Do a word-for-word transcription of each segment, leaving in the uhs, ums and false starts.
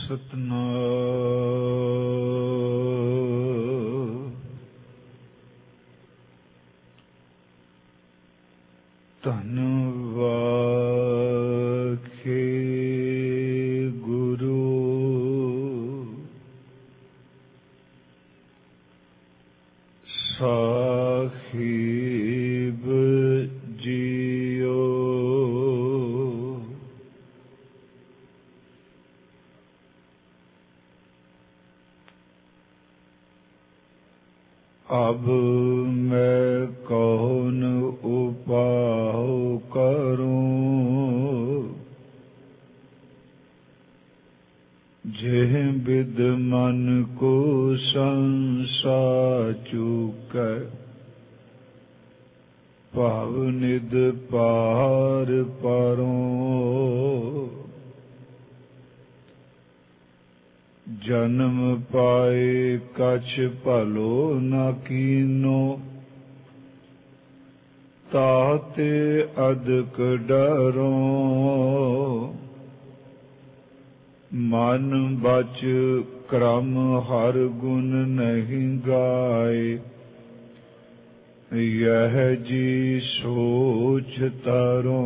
ਸਤਨਾਮ ਧੰਨ ਵਾਖੇ ਗੁਰੂ ਸਾਹਿਬ ਜੀਓ। अब मैं कौन उपाय करूं, जेह बिद मन को संसा चूकै, भाव निद पार पारों। जन्म पाए कछ भलो न कीनो, ताते अदक डरो। मन बच क्रम हर गुण नहीं गाए, यह जी सोच तारो।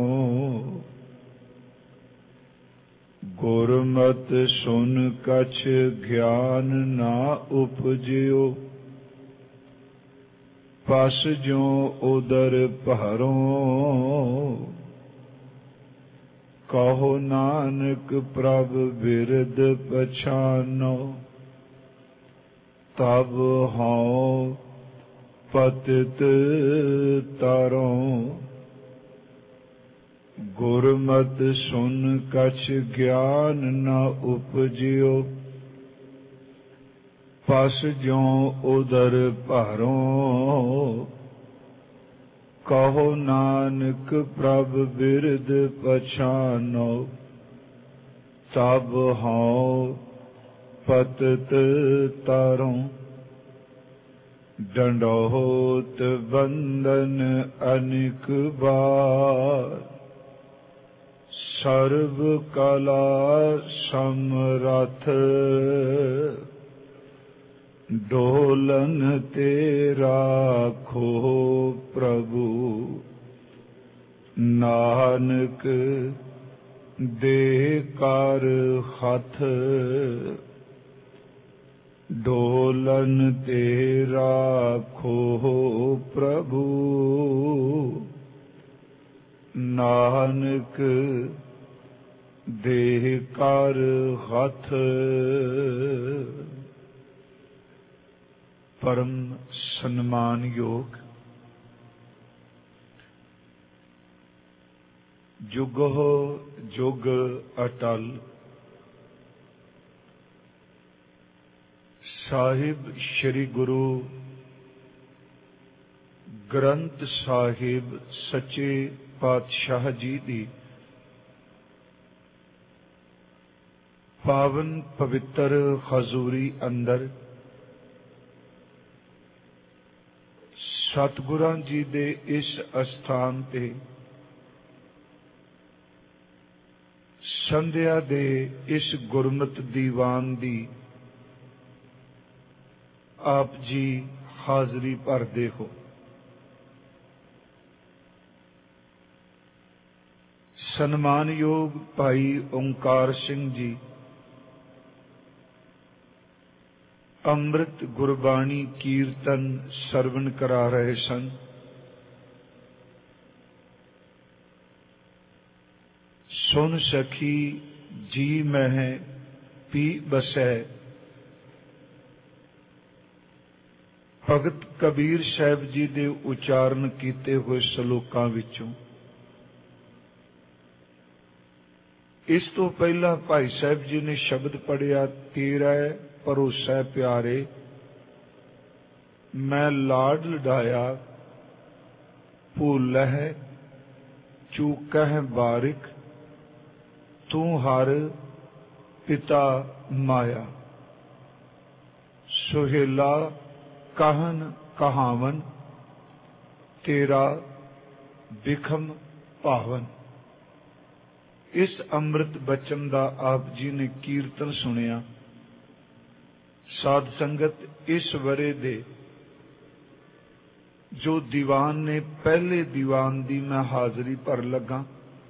गुरमत सुन कछ ज्ञान ना उपजियो, पस जो उदर भरो। कहो नानक प्रभ बिरद पछानो, तब हाँ पतित तारो। गुरमत सुन कछ ज्ञान न उपजियो, पस ज्यों उदर भरो। कहो नानक प्रभ बिरद पछानो, तब हाँ पतित तारो। डंडोत बंदन अनिक बार, सर्व कला समरथ। डोलन तेरा खो प्रभु, नानक दे कर हथ। डोलन तेरा खो प्रभु, नानक देह कर हथ। परम सन्मान योग जुगो जुग अटल, साहिब श्री गुरु ग्रंथ साहिब सच्चे पातशाह जी दी पावन पवित्र हजूरी अंदर सतगुरां जी दे इस अस्थान ते संध्या दे इस गुरमत दीवान दी आप जी हाजरी भरदे हो। सन्मान योग भाई ओंकार सिंह जी अमृत गुरबाणी कीर्तन सरवण करा रहे सन। सुन सखी जी मह पी बसै, भगत कबीर साहब जी दे उचारण कीते हुए सलोकां विचों। इस तो पहला भाई साहब जी ने शब्द पढ़िया, तेरा भरोसा प्यारे, मैं लाड लडाया, भूल है चूक है बारिक, तू हर पिता माया। सुहेला कहन कहावन, तेरा बिखम पावन। इस अमृत बचन का आप जी ने कीर्तन सुनिया। साध संगत, इस वरे दे जो दीवान ने पहले दीवान दी मैं हाजरी भर लगा।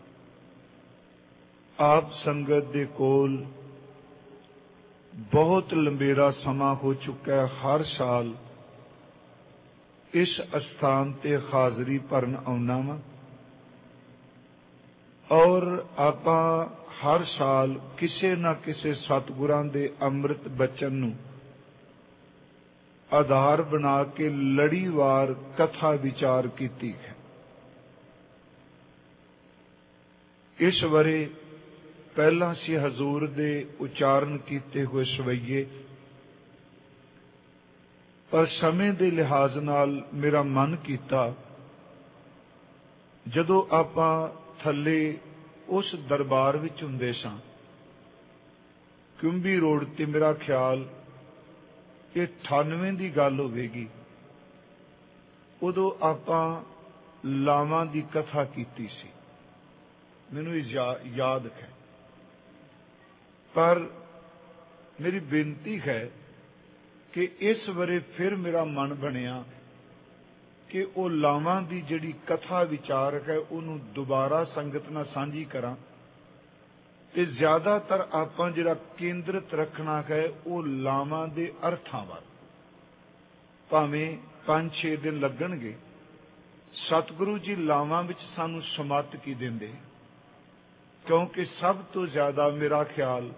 आप संगत दे कोल बहुत लंबेरा समा हो चुका है। हर साल इस स्थान ते हाजरी भरन आउना वा और आपां हर साल किसे ना किसे सतगुरां दे अमृत बचन नूं आधार बना के लड़ीवार कथा विचार कीती है। इस वरे पहला सी हजूर दे उचारण कीते हुए सवैये, पर समय दे लिहाज नाल मेरा मन कीता जदों आपां थले उस दरबार विच हुंदे सां, कुंभी रोड ते, मेरा ख्याल ये अठानवे की गल होवेगी, उदों आपां लावां दी कथा कीती सी, मैनूं या, याद है। पर मेरी बेनती है कि इस वरे फिर मेरा मन बनिया कि वो लावां दी जिहड़ी कथा विचार है उन्हों दोबारा संगत नाल सांझी करा ते ज्यादातर आपां जिहड़ा केंद्रित रखना है वो लावां दे अर्थां वाल। भावें पांच छे दिन लगणगे, सतगुरु जी लावां विच सानूं समत की देंदे, क्योंकि सब तो ज्यादा मेरा ख्याल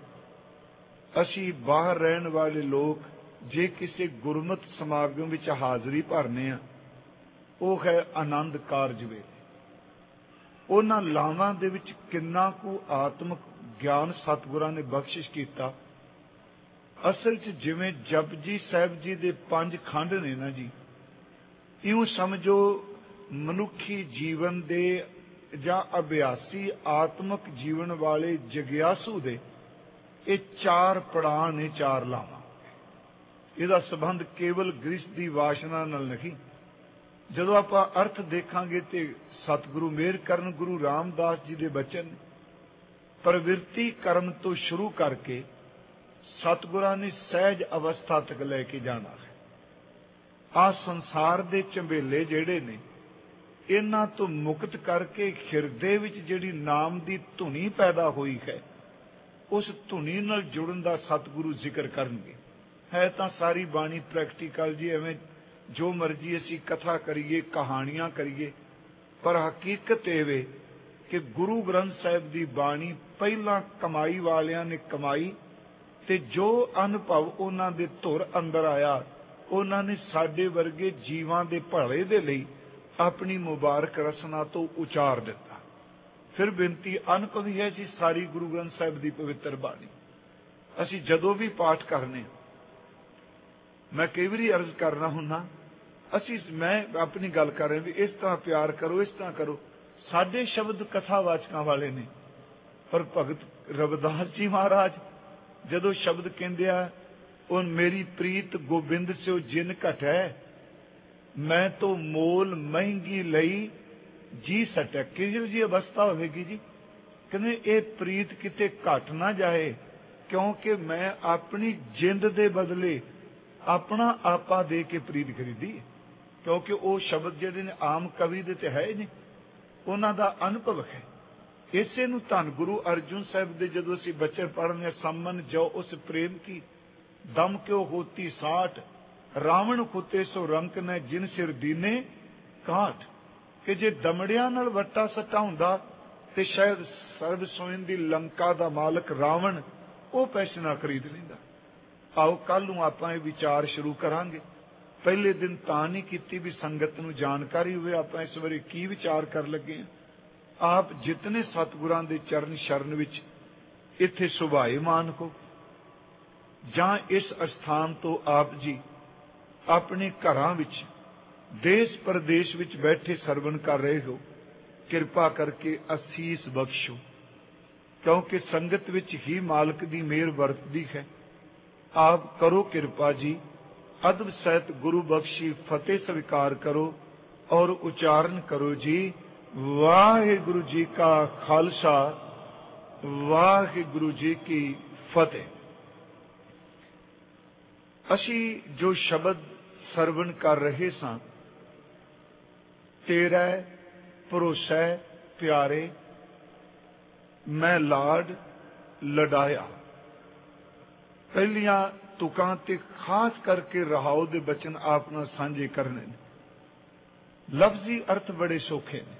असी बाहर रहन वाले लोग जे किसी गुरमत समागम विच हाजरी भरने आ, वो है आनंद कारज वेले। उन्हां लावां दे विच किन्ना कु आत्मक ज्ञान सतगुरां ने बख्शिश कीता। असल च जिवें जपजी साहिब जी दे पंज खंड ने ना जी, इउं समझो मनुखी जीवन दे जां अभ्यासी आत्मक जीवन वाले जगियासू दे ये चार पड़ाव ने, चार लावां। इहदा संबंध केवल गृहस्थ दी वासना नाल नहीं। जदों आपां अर्थ देखांगे ते सतगुरु मेहर करन, गुरु रामदास जी दे बचन प्रवृत्ति कर्म तो शुरू करके सतगुरां ने सहज अवस्था तक लैके जाना है। आ संसार दे झंबेले जिहड़े ने, इन्हां तो मुक्त करके हिरदे विच जिहड़ी नाम दी धुनी पैदा हुई है, उस धुनी नाल जुड़न दा सतगुरु जिक्र करनगे। है तां सारी बाणी प्रैक्टिकल जी, एवें जो मर्जी असी कथा करिए, कहानियां करिए, पर हकीकत एवे कि गुरु ग्रंथ साहिब दी बाणी पहला कमाई वालियां ने कमाई ते जो अनुभव उन्हां दे धुर अंदर आया, उन्हां ने साडे वर्गे जीवां दे भले दे लई अपनी मुबारक रसना तो उचार दिता। फिर बेनती अनकवी है जी, सारी गुरु ग्रंथ साहिब दी पवित्र बाणी असी जदों भी पाठ करने, मैं कई बारी अर्ज करना हुन्ना, असी मैं अपनी गल कर रहे भी इस तरह प्यार करो, इस तरह करो। साडे शब्द कथावाचकों वाले ने, पर भगत रविदास जी महाराज जदों शब्द कहंदे आ, उन मेरी प्रीत गोबिंद से जिन घटै, मैं तो मोल महंगी लई जी सटै। किहो जी अवस्था होगी जी, कहने ये प्रीत किते घट ना जाए, क्योंकि मैं अपनी जिंद दे बदले अपना आपा दे के प्रीत खरीदी। क्योंकि वो शब्द जिहड़े ने आम कवि दे ते है नहीं, उन्हां दा अनुभव है। इसे नूं धन गुरु अर्जुन साहिब दे जदों असीं बचन पढ़ने, सम्मन जो उस प्रेम की दम क्यों होती साठ, रावण खुते सो रंक ने जिन सिर दीने काठ। कि जे दमड़ियां नाल वट्टा सट्टा हुंदा ते शायद सर्व सोइन दी लंका दा मालक रावण वो पैसे नाल खरीद लैंदा। आओ कल नूं आपां इह विचार शुरू करांगे। पहले दिन तां नहीं कीती भी संगत नूं जानकारी होवे आपां इस वारी की विचार कर लगे हां। आप जितने सतगुरां दे चरण शरण विच इत्थे सुभाएमान हो, जां इस अस्थान तो आप जी अपने घरां विच देश प्रदेश विच बैठे सरवण कर रहे हो, किरपा करके असीस बख्शो, क्योंकि संगत विच ही मालक दी मेहर वरतदी है। आप करो किरपा जी, अदब सहित गुरु बख्शी फतेह स्वीकार करो और उच्चारण करो जी। वाहिगुरु जी का खालसा, ਵਾਹਿਗੁਰੂ ਜੀ ਕੀ ਫਤਿਹ। ਅਸੀਂ ਜੋ ਸ਼ਬਦ ਸਰਵਣ ਕਰ ਰਹੇ ਸਾਂ, ਤੇਰਾ ਭਰੋਸਾ ਪਿਆਰੇ ਮੈਂ ਲਾਡ ਲਡਾਇਆ, ਪਹਿਲੀਆਂ ਤੁਕਾਂ ਤੇ ਖਾਸ ਕਰਕੇ ਰਹਾਉ ਦੇ ਬਚਨ ਆਪ ਨਾਲ ਸਾਂਝੇ ਕਰਨੇ ਨੇ। ਲਫ਼ਜ਼ੀ ਅਰਥ ਬੜੇ ਸੌਖੇ ਨੇ।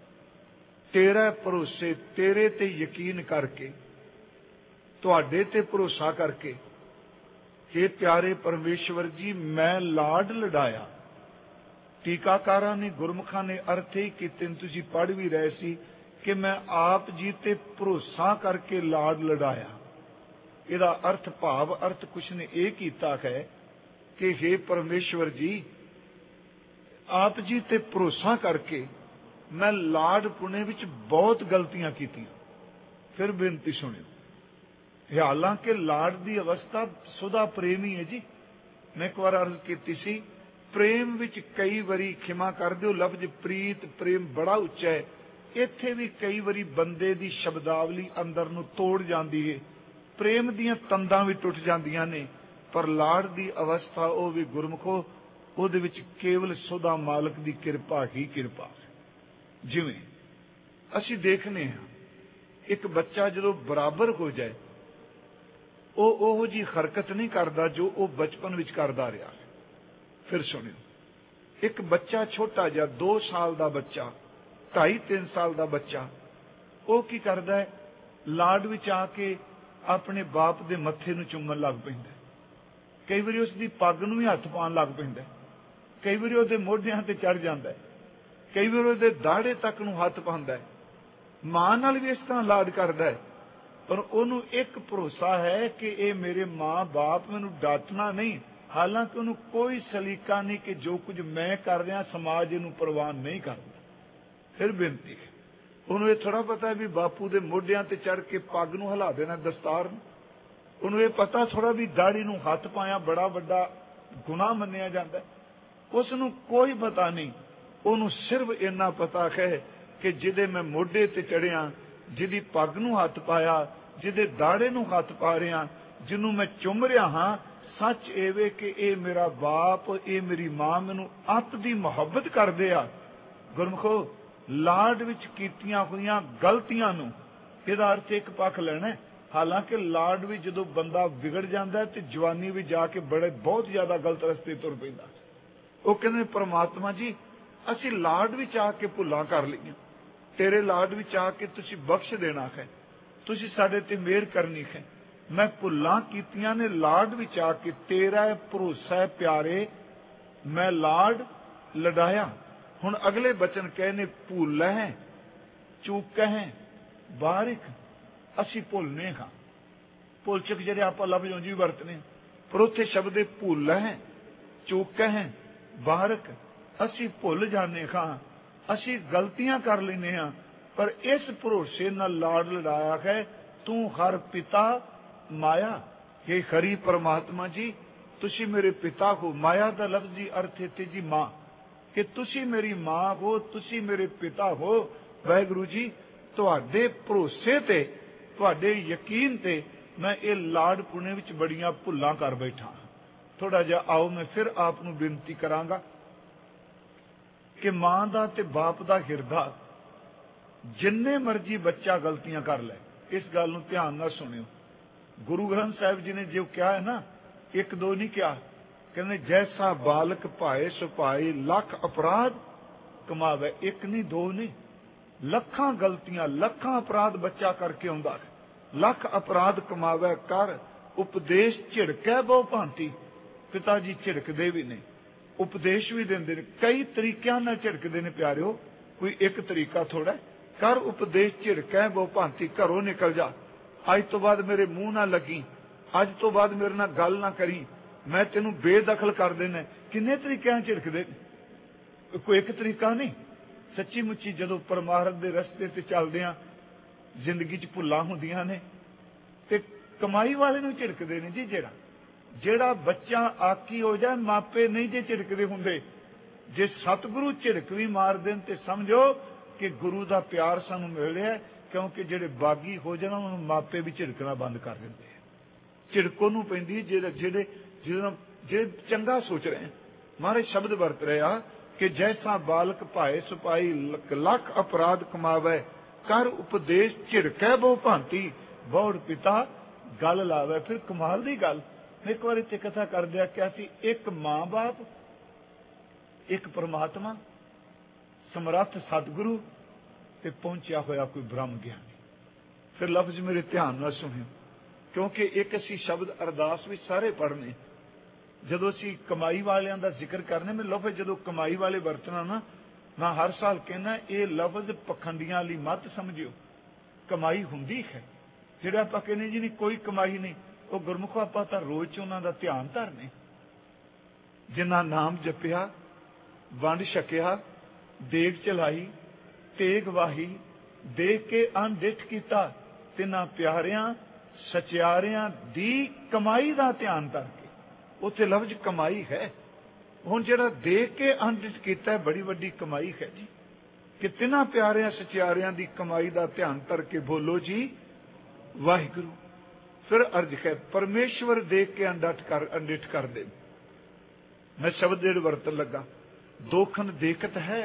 ਤੇਰਾ ਭਰੋਸੇ, ਤੇਰੇ ਤੇ ਯਕੀਨ ਕਰਕੇ, ਤੁਹਾਡੇ ਤੇ ਭਰੋਸਾ ਕਰਕੇ, हे ਪਿਆਰੇ ਪਰਮੇਸ਼ਵਰ ਜੀ ਮੈਂ ਲਾਡ ਲਡਾਇਆ। ਟੀਕਾਕਾਰਾਂ ਨੇ, ਗੁਰਮੁਖਾਂ ਨੇ ਅਰਥ ਹੀ ਕੀਤੇ, ਤੁਸੀਂ ਪੜ੍ਹ ਵੀ ਰਹੇ ਸੀ ਕਿ ਮੈਂ ਆਪ ਜੀ ਤੇ ਭਰੋਸਾ ਕਰਕੇ ਲਾਡ ਲਡਾਇਆ। ਇਹਦਾ ਅਰਥ ਭਾਵ ਅਰਥ ਕੁਛ ਨੇ ਇਹ ਕੀਤਾ ਹੈ ਕਿ हे ਪਰਮੇਸ਼ਵਰ ਜੀ, ਆਪ ਜੀ ਤੇ ਭਰੋਸਾ ਕਰਕੇ ਮੈਂ ਲਾਡ ਪੁਣੇ ਵਿੱਚ ਬਹੁਤ ਗਲਤੀਆਂ ਕੀਤੀਆਂ। ਫਿਰ ਬੇਨਤੀ ਸੁਣਿਓ, ਹਾਲਾਂਕਿ ਲਾਡ ਦੀ ਅਵਸਥਾ ਸੁਦਾ ਪ੍ਰੇਮ ਹੀ ਹੈ ਜੀ। ਮੈਂ ਇੱਕ ਵਾਰ ਅਰਜ਼ ਕੀਤੀ ਸੀ, ਪ੍ਰੇਮ ਵਿੱਚ ਕਈ ਵਾਰੀ, ਖਿਮਾ ਕਰ ਦਿਓ ਲਫ਼ਜ਼ ਪ੍ਰੀਤ ਪ੍ਰੇਮ ਬੜਾ ਉੱਚਾ ਹੈ, ਇੱਥੇ ਵੀ ਕਈ ਵਾਰੀ ਬੰਦੇ ਦੀ ਸ਼ਬਦਾਵਲੀ ਅੰਦਰ ਨੂੰ ਤੋੜ ਜਾਂਦੀ ਹੈ, ਪ੍ਰੇਮ ਦੀਆਂ ਤੰਦਾਂ ਵੀ ਟੁੱਟ ਜਾਂਦੀਆਂ ਨੇ। ਪਰ ਲਾਡ ਦੀ ਅਵਸਥਾ ਉਹ ਵੀ ਗੁਰਮੁਖੋ, ਉਹਦੇ ਵਿੱਚ ਕੇਵਲ ਸੁਦਾ ਮਾਲਕ ਦੀ ਕਿਰਪਾ ਹੀ ਕਿਰਪਾ। ਜਿਵੇਂ ਅਸੀਂ ਦੇਖਨੇ ਹਾਂ, ਇੱਕ ਬੱਚਾ ਜਦੋਂ ਬਰਾਬਰ ਹੋ ਜਾਏ, ਉਹ ਉਹੋ ਜਿਹੀ ਹਰਕਤ ਨਹੀਂ ਕਰਦਾ ਜੋ ਉਹ ਬਚਪਨ ਵਿੱਚ ਕਰਦਾ ਰਿਹਾ। ਫਿਰ ਸੁਣਿਓ, ਇੱਕ ਬੱਚਾ ਛੋਟਾ ਜਿਹਾ, ਦੋ ਸਾਲ ਦਾ ਬੱਚਾ, ਢਾਈ ਤਿੰਨ ਸਾਲ ਦਾ ਬੱਚਾ, ਉਹ ਕੀ ਕਰਦਾ ਹੈ, ਲਾਡ ਵਿੱਚ ਆ ਕੇ ਆਪਣੇ ਬਾਪ ਦੇ ਮੱਥੇ ਨੂੰ ਚੁੰਮਣ ਲੱਗ ਪੈਂਦਾ। ਕਈ ਵਾਰੀ ਉਸ ਦੀ ਪੱਗ ਨੂੰ ਵੀ ਹੱਥ ਪਾਉਣ ਲੱਗ ਪੈਂਦਾ, ਕਈ ਵਾਰੀ ਉਹਦੇ ਮੋਢਿਆਂ ਤੇ ਚੜ ਜਾਂਦਾ, ਕਈ ਵਾਰ ਉਹਦੇ ਦਾੜੇ ਤੱਕ ਨੂੰ ਹੱਥ ਪਾਉਂਦਾ ਹੈ। ਮਾਂ ਨਾਲ ਵੀ ਇਸ ਤਰ੍ਹਾਂ ਲਾਡ ਕਰਦਾ ਹੈ, ਪਰ ਉਹਨੂੰ ਇੱਕ ਭਰੋਸਾ ਹੈ ਕਿ ਇਹ ਮੇਰੇ ਮਾਂ ਬਾਪ ਮੈਨੂੰ ਡਾਂਟਣਾ ਨਹੀਂ। ਹਾਲਾਂਕਿ ਉਹਨੂੰ ਕੋਈ ਸਲੀਕਾ ਨਹੀਂ ਕਿ ਜੋ ਕੁਝ ਮੈਂ ਕਰ ਰਿਹਾ ਸਮਾਜ ਇਹਨੂੰ ਪ੍ਰਵਾਨ ਨਹੀਂ ਕਰਦਾ। ਫਿਰ ਬੇਨਤੀ ਹੈ, ਉਹਨੂੰ ਇਹ ਥੋੜਾ ਪਤਾ ਵੀ ਬਾਪੂ ਦੇ ਮੋਢਿਆਂ ਤੇ ਚੜ ਕੇ ਪੱਗ ਨੂੰ ਹਿਲਾ ਦੇਣਾ, ਦਸਤਾਰ ਨੂੰ। ਉਹਨੂੰ ਇਹ ਪਤਾ ਥੋੜਾ ਵੀ ਦਾੜੀ ਨੂੰ ਹੱਥ ਪਾਇਆ ਬੜਾ ਵੱਡਾ ਗੁਨਾਹ ਮੰਨਿਆ ਜਾਂਦਾ। ਉਸ ਨੂੰ ਕੋਈ ਪਤਾ ਨਹੀਂ। ਉਹਨੂੰ ਸਿਰਫ ਇੰਨਾ ਪਤਾ ਹੈ ਕਿ ਜਿਹਦੇ ਮੈਂ ਮੋਢੇ ਤੇ ਚੜਿਆ, ਜਿਹਦੀ ਪੱਗ ਨੂੰ ਹੱਥ ਪਾਇਆ, ਜਿਹਦੇ ਦਾੜੇ ਨੂੰ ਹੱਥ ਪਾ ਰਿਹਾ, ਜਿਹਨੂੰ ਮੈਂ ਚੁੰਮ ਰਿਹਾ ਹਾਂ, ਸੱਚ ਇਹ ਵੇ ਕਿ ਇਹ ਮੇਰਾ ਬਾਪ, ਇਹ ਮੇਰੀ ਮਾਂ ਮੈਨੂੰ ਅੱਤ ਦੀ ਮੁਹੱਬਤ ਕਰਦੇ ਆ। ਗੁਰਮੁਖੋ, ਲਾਡ ਵਿੱਚ ਕੀਤੀਆਂ ਹੋਈਆਂ ਗਲਤੀਆਂ ਨੂੰ ਇਹਦਾ ਅਰਥ ਇੱਕ ਪੱਖ ਲੈਣਾ। ਹਾਲਾਂਕਿ ਲਾਡ ਵੀ ਜਦੋਂ ਬੰਦਾ ਵਿਗੜ ਜਾਂਦਾ ਤੇ ਜਵਾਨੀ ਵੀ ਜਾ ਕੇ ਬੜੇ ਬਹੁਤ ਜ਼ਿਆਦਾ ਗਲਤ ਰਸਤੇ ਤੁਰ ਪੈਂਦਾ। ਉਹ ਕਹਿੰਦੇ ਪਰਮਾਤਮਾ ਜੀ, ਅਸੀਂ ਲਾਡ ਵਿੱਚ ਆ ਕੇ ਭੁੱਲਾਂ ਕਰ ਲਈਆਂ, ਤੇਰੇ ਲਾਡ ਵਿੱਚ ਆ ਕੇ ਤੁਸੀਂ ਬਖਸ਼ ਦੇਣਾ ਹੈ, ਤੁਸੀਂ ਸਾਡੇ ਤੇ ਮਿਹਰ ਕਰਨੀ ਹੈ। ਮੈਂ ਭੁੱਲਾਂ ਕੀਤੀਆਂ ਨੇ ਲਾਡ ਵਿੱਚ ਆ ਕੇ, ਤੇਰਾ ਭਰੋਸਾ ਪਿਆਰੇ ਮੈਂ ਲਾਡ ਲਡਾਇਆ। ਹੁਣ ਅਗਲੇ ਬਚਨ ਕਹੇ ਨੇ, ਭੁੱਲ ਹੈ ਚੂਕ ਹੈ ਬਾਰਿਕ। ਅਸੀਂ ਭੁੱਲਨੇ ਹਾਂ, ਭੁੱਲ ਚੁੱਕ ਜਿਹੜੇ ਆਪਾਂ ਲਫ਼ਜ਼ ਉਂਝ ਵੀ ਵਰਤਨੇ, ਪਰ ਉੱਥੇ ਸ਼ਬਦ ਹੈ ਭੁੱਲ ਹੈ ਚੂਕ ਹੈ ਬਾਰਿਕ। ਅਸੀਂ ਭੁੱਲ ਜਾਂਦੇ ਹਾਂ, ਅਸੀਂ ਗਲਤੀਆਂ ਕਰ ਲੈਂਦੇ ਹਾਂ, ਪਰ ਇਸ ਭਰੋਸੇ ਨਾਲ ਲਾਡ ਲਡਾਇਆ ਹੈ, ਤੂੰ ਹਰ ਪਿਤਾ ਮਾਇਆ। ਇਹ ਖਰੀ ਪਰਮਾਤਮਾ ਜੀ, ਤੁਸੀਂ ਮੇਰੇ ਪਿਤਾ ਹੋ। ਮਾਇਆ ਦਾ ਲਫ਼ਜ਼ੀ ਅਰਥ ਇੱਥੇ ਜੀ ਮਾਂ, ਕਿ ਤੁਸੀਂ ਮੇਰੀ ਮਾਂ ਹੋ, ਤੁਸੀਂ ਮੇਰੇ ਪਿਤਾ ਹੋ। ਵਾਹਿਗੁਰੂ ਜੀ, ਤੁਹਾਡੇ ਭਰੋਸੇ ਤੇ, ਤੁਹਾਡੇ ਯਕੀਨ ਤੇ ਮੈਂ ਇਹ ਲਾਡ ਪੁਣੇ ਵਿੱਚ ਬੜੀਆਂ ਭੁੱਲਾਂ ਕਰ ਬੈਠਾ। ਥੋੜਾ ਜਿਹਾ ਆਓ ਮੈਂ ਫਿਰ ਆਪ ਨੂੰ ਬੇਨਤੀ ਕਰਾਂਗਾ ਕਿ ਮਾਂ ਦਾ ਤੇ ਬਾਪ ਦਾ ਹਿਰਦਾ, ਜਿੰਨੇ ਮਰਜੀ ਬੱਚਾ ਗਲਤੀਆਂ ਕਰ ਲੈ, ਇਸ ਗੱਲ ਨੂੰ ਧਿਆਨ ਨਾਲ ਸੁਣਿਓ। ਗੁਰੂ ਗ੍ਰੰਥ ਸਾਹਿਬ ਜੀ ਨੇ ਜੋ ਕਿਹਾ ਹੈ ਨਾ, ਇੱਕ ਦੋ ਨਹੀਂ ਕਿਹਾ, ਕਹਿੰਦੇ ਜੈਸਾ ਬਾਲਕ ਭਾਏ ਸੁਭਾਏ ਲੱਖ ਅਪਰਾਧ ਕਮਾਵੇ। ਇੱਕ ਨਹੀਂ ਦੋ ਨਹੀਂ, ਲੱਖਾਂ ਗਲਤੀਆਂ, ਲੱਖਾਂ ਅਪਰਾਧ ਬੱਚਾ ਕਰਕੇ ਆਉਂਦਾ, ਲੱਖ ਅਪਰਾਧ ਕਮਾਵੇ ਕਰ ਉਪਦੇਸ਼ ਝਿੜਕੈ ਬਹੁ ਭਾਂਤੀ। ਪਿਤਾ ਜੀ ਝਿੜਕਦੇ ਵੀ ਨੇ, ਉਪਦੇਸ਼ ਵੀ ਦਿੰਦੇ ਨੇ, ਕਈ ਤਰੀਕਿਆਂ ਨਾਲ ਝਿੜਕਦੇ ਨੇ ਪਿਆਰਿਓ, ਕੋਈ ਇੱਕ ਤਰੀਕਾ ਥੋੜਾ। ਕਰ ਉਪਦੇਸ਼ ਝਿੜਕੈ ਬਹੁ ਭਾਂਤੀ, ਘਰੋਂ ਨਿਕਲ ਜਾ, ਅੱਜ ਤੋਂ ਬਾਅਦ ਮੇਰੇ ਮੂੰਹ ਨਾ ਲੱਗੀ, ਅੱਜ ਤੋਂ ਬਾਅਦ ਮੇਰੇ ਨਾਲ ਗੱਲ ਨਾ ਕਰੀ, ਮੈਂ ਤੈਨੂੰ ਬੇਦਖਲ ਕਰ ਦੇਣਾ। ਕਿੰਨੇ ਤਰੀਕਿਆਂ ਝਿੜਕਦੇ, ਕੋਈ ਇੱਕ ਤਰੀਕਾ ਨਹੀਂ। ਸੱਚੀ ਮੁੱਚੀ ਜਦੋਂ ਪਰਮਾਰਥ ਦੇ ਰਸਤੇ ਤੇ ਚੱਲਦੇ ਆ, ਜ਼ਿੰਦਗੀ 'ਚ ਭੁੱਲਾਂ ਹੁੰਦੀਆਂ ਨੇ ਤੇ ਕਮਾਈ ਵਾਲੇ ਨੂੰ ਝਿੜਕਦੇ ਨੇ ਜੀ। ਜਿਹੜਾ ਜਿਹੜਾ ਬੱਚਾ ਆਕੀ ਹੋ ਜਾਏ, ਮਾਪੇ ਨਹੀਂ ਜੇ ਝਿੜਕਦੇ ਹੁੰਦੇ। ਜੇ ਸਤਿਗੁਰੂ ਝਿੜਕ ਵੀ ਮਾਰ ਦੇਣ ਤੇ ਸਮਝੋ ਕਿ ਗੁਰੂ ਦਾ ਪਿਆਰ ਸਾਨੂੰ ਮਿਲ ਰਿਹਾ, क्योंकि जिहड़े बागी हो जाण उन्हां नूं मापे भी झिड़कना बंद कर दिंदे आ। झिड़क उहनूं पैंदी है जिहड़े जिहड़े जिहड़े जे चंगा सोच रहे हैं। महाराज शब्द वरत रहे आ कि जैसा बालक भाए सिपाही लख अपराध कमावे, कर उपदेश झिड़कै बहु भांति, बौड़ पिता गल लावे। फिर कमाल दी गल, मैं एक बार इत्थे कथा करदिया क्या सी, एक मां बाप, एक परमात्मा, समर्थ सतगुरु ते पहुंचा होया कोई ब्रह्म ज्ञानी। फिर लफ्ज मेरे ध्यान नाल सुनियो, क्योंकि एक असी शब्द अरदास भी सारे पढ़ने, जदों असी कमाई वालियां दा जिक्र करने, मैं लफ्ज जदों कमाई वाले वरतना ना, मैं हर साल कहना ये लफ्ज पखंडियां वाली मत समझियो। कमाई हुंदी है, जिहड़ा आपां कहने जी नहीं कोई कमाई नहीं, वो गुरमुखो आपां तां रोज च उन्हां दा ध्यान धरने। जिन्ना नाम जपिया, वंड छकिया, देग चलाई, तेग वाही, देख के अनडिठ कीता, तिन्हां प्यारियां सचियारियां दी कमाई दा ध्यान धरके। उत्थे लफ्ज कमाई है। हुण जिहड़ा देख के अनडिठ कीता है बड़ी वड्डी कमाई है जी, कि तिन्हां प्यारियां सचियारियां दी कमाई दा ध्यान धरके बोलो जी वाहिगुरू। फिर अर्ज है परमेश्वर देख के अनडट कर अनडिठ कर दे। मैं शब्द जेड़ वरतन लगा, दोखन देखत है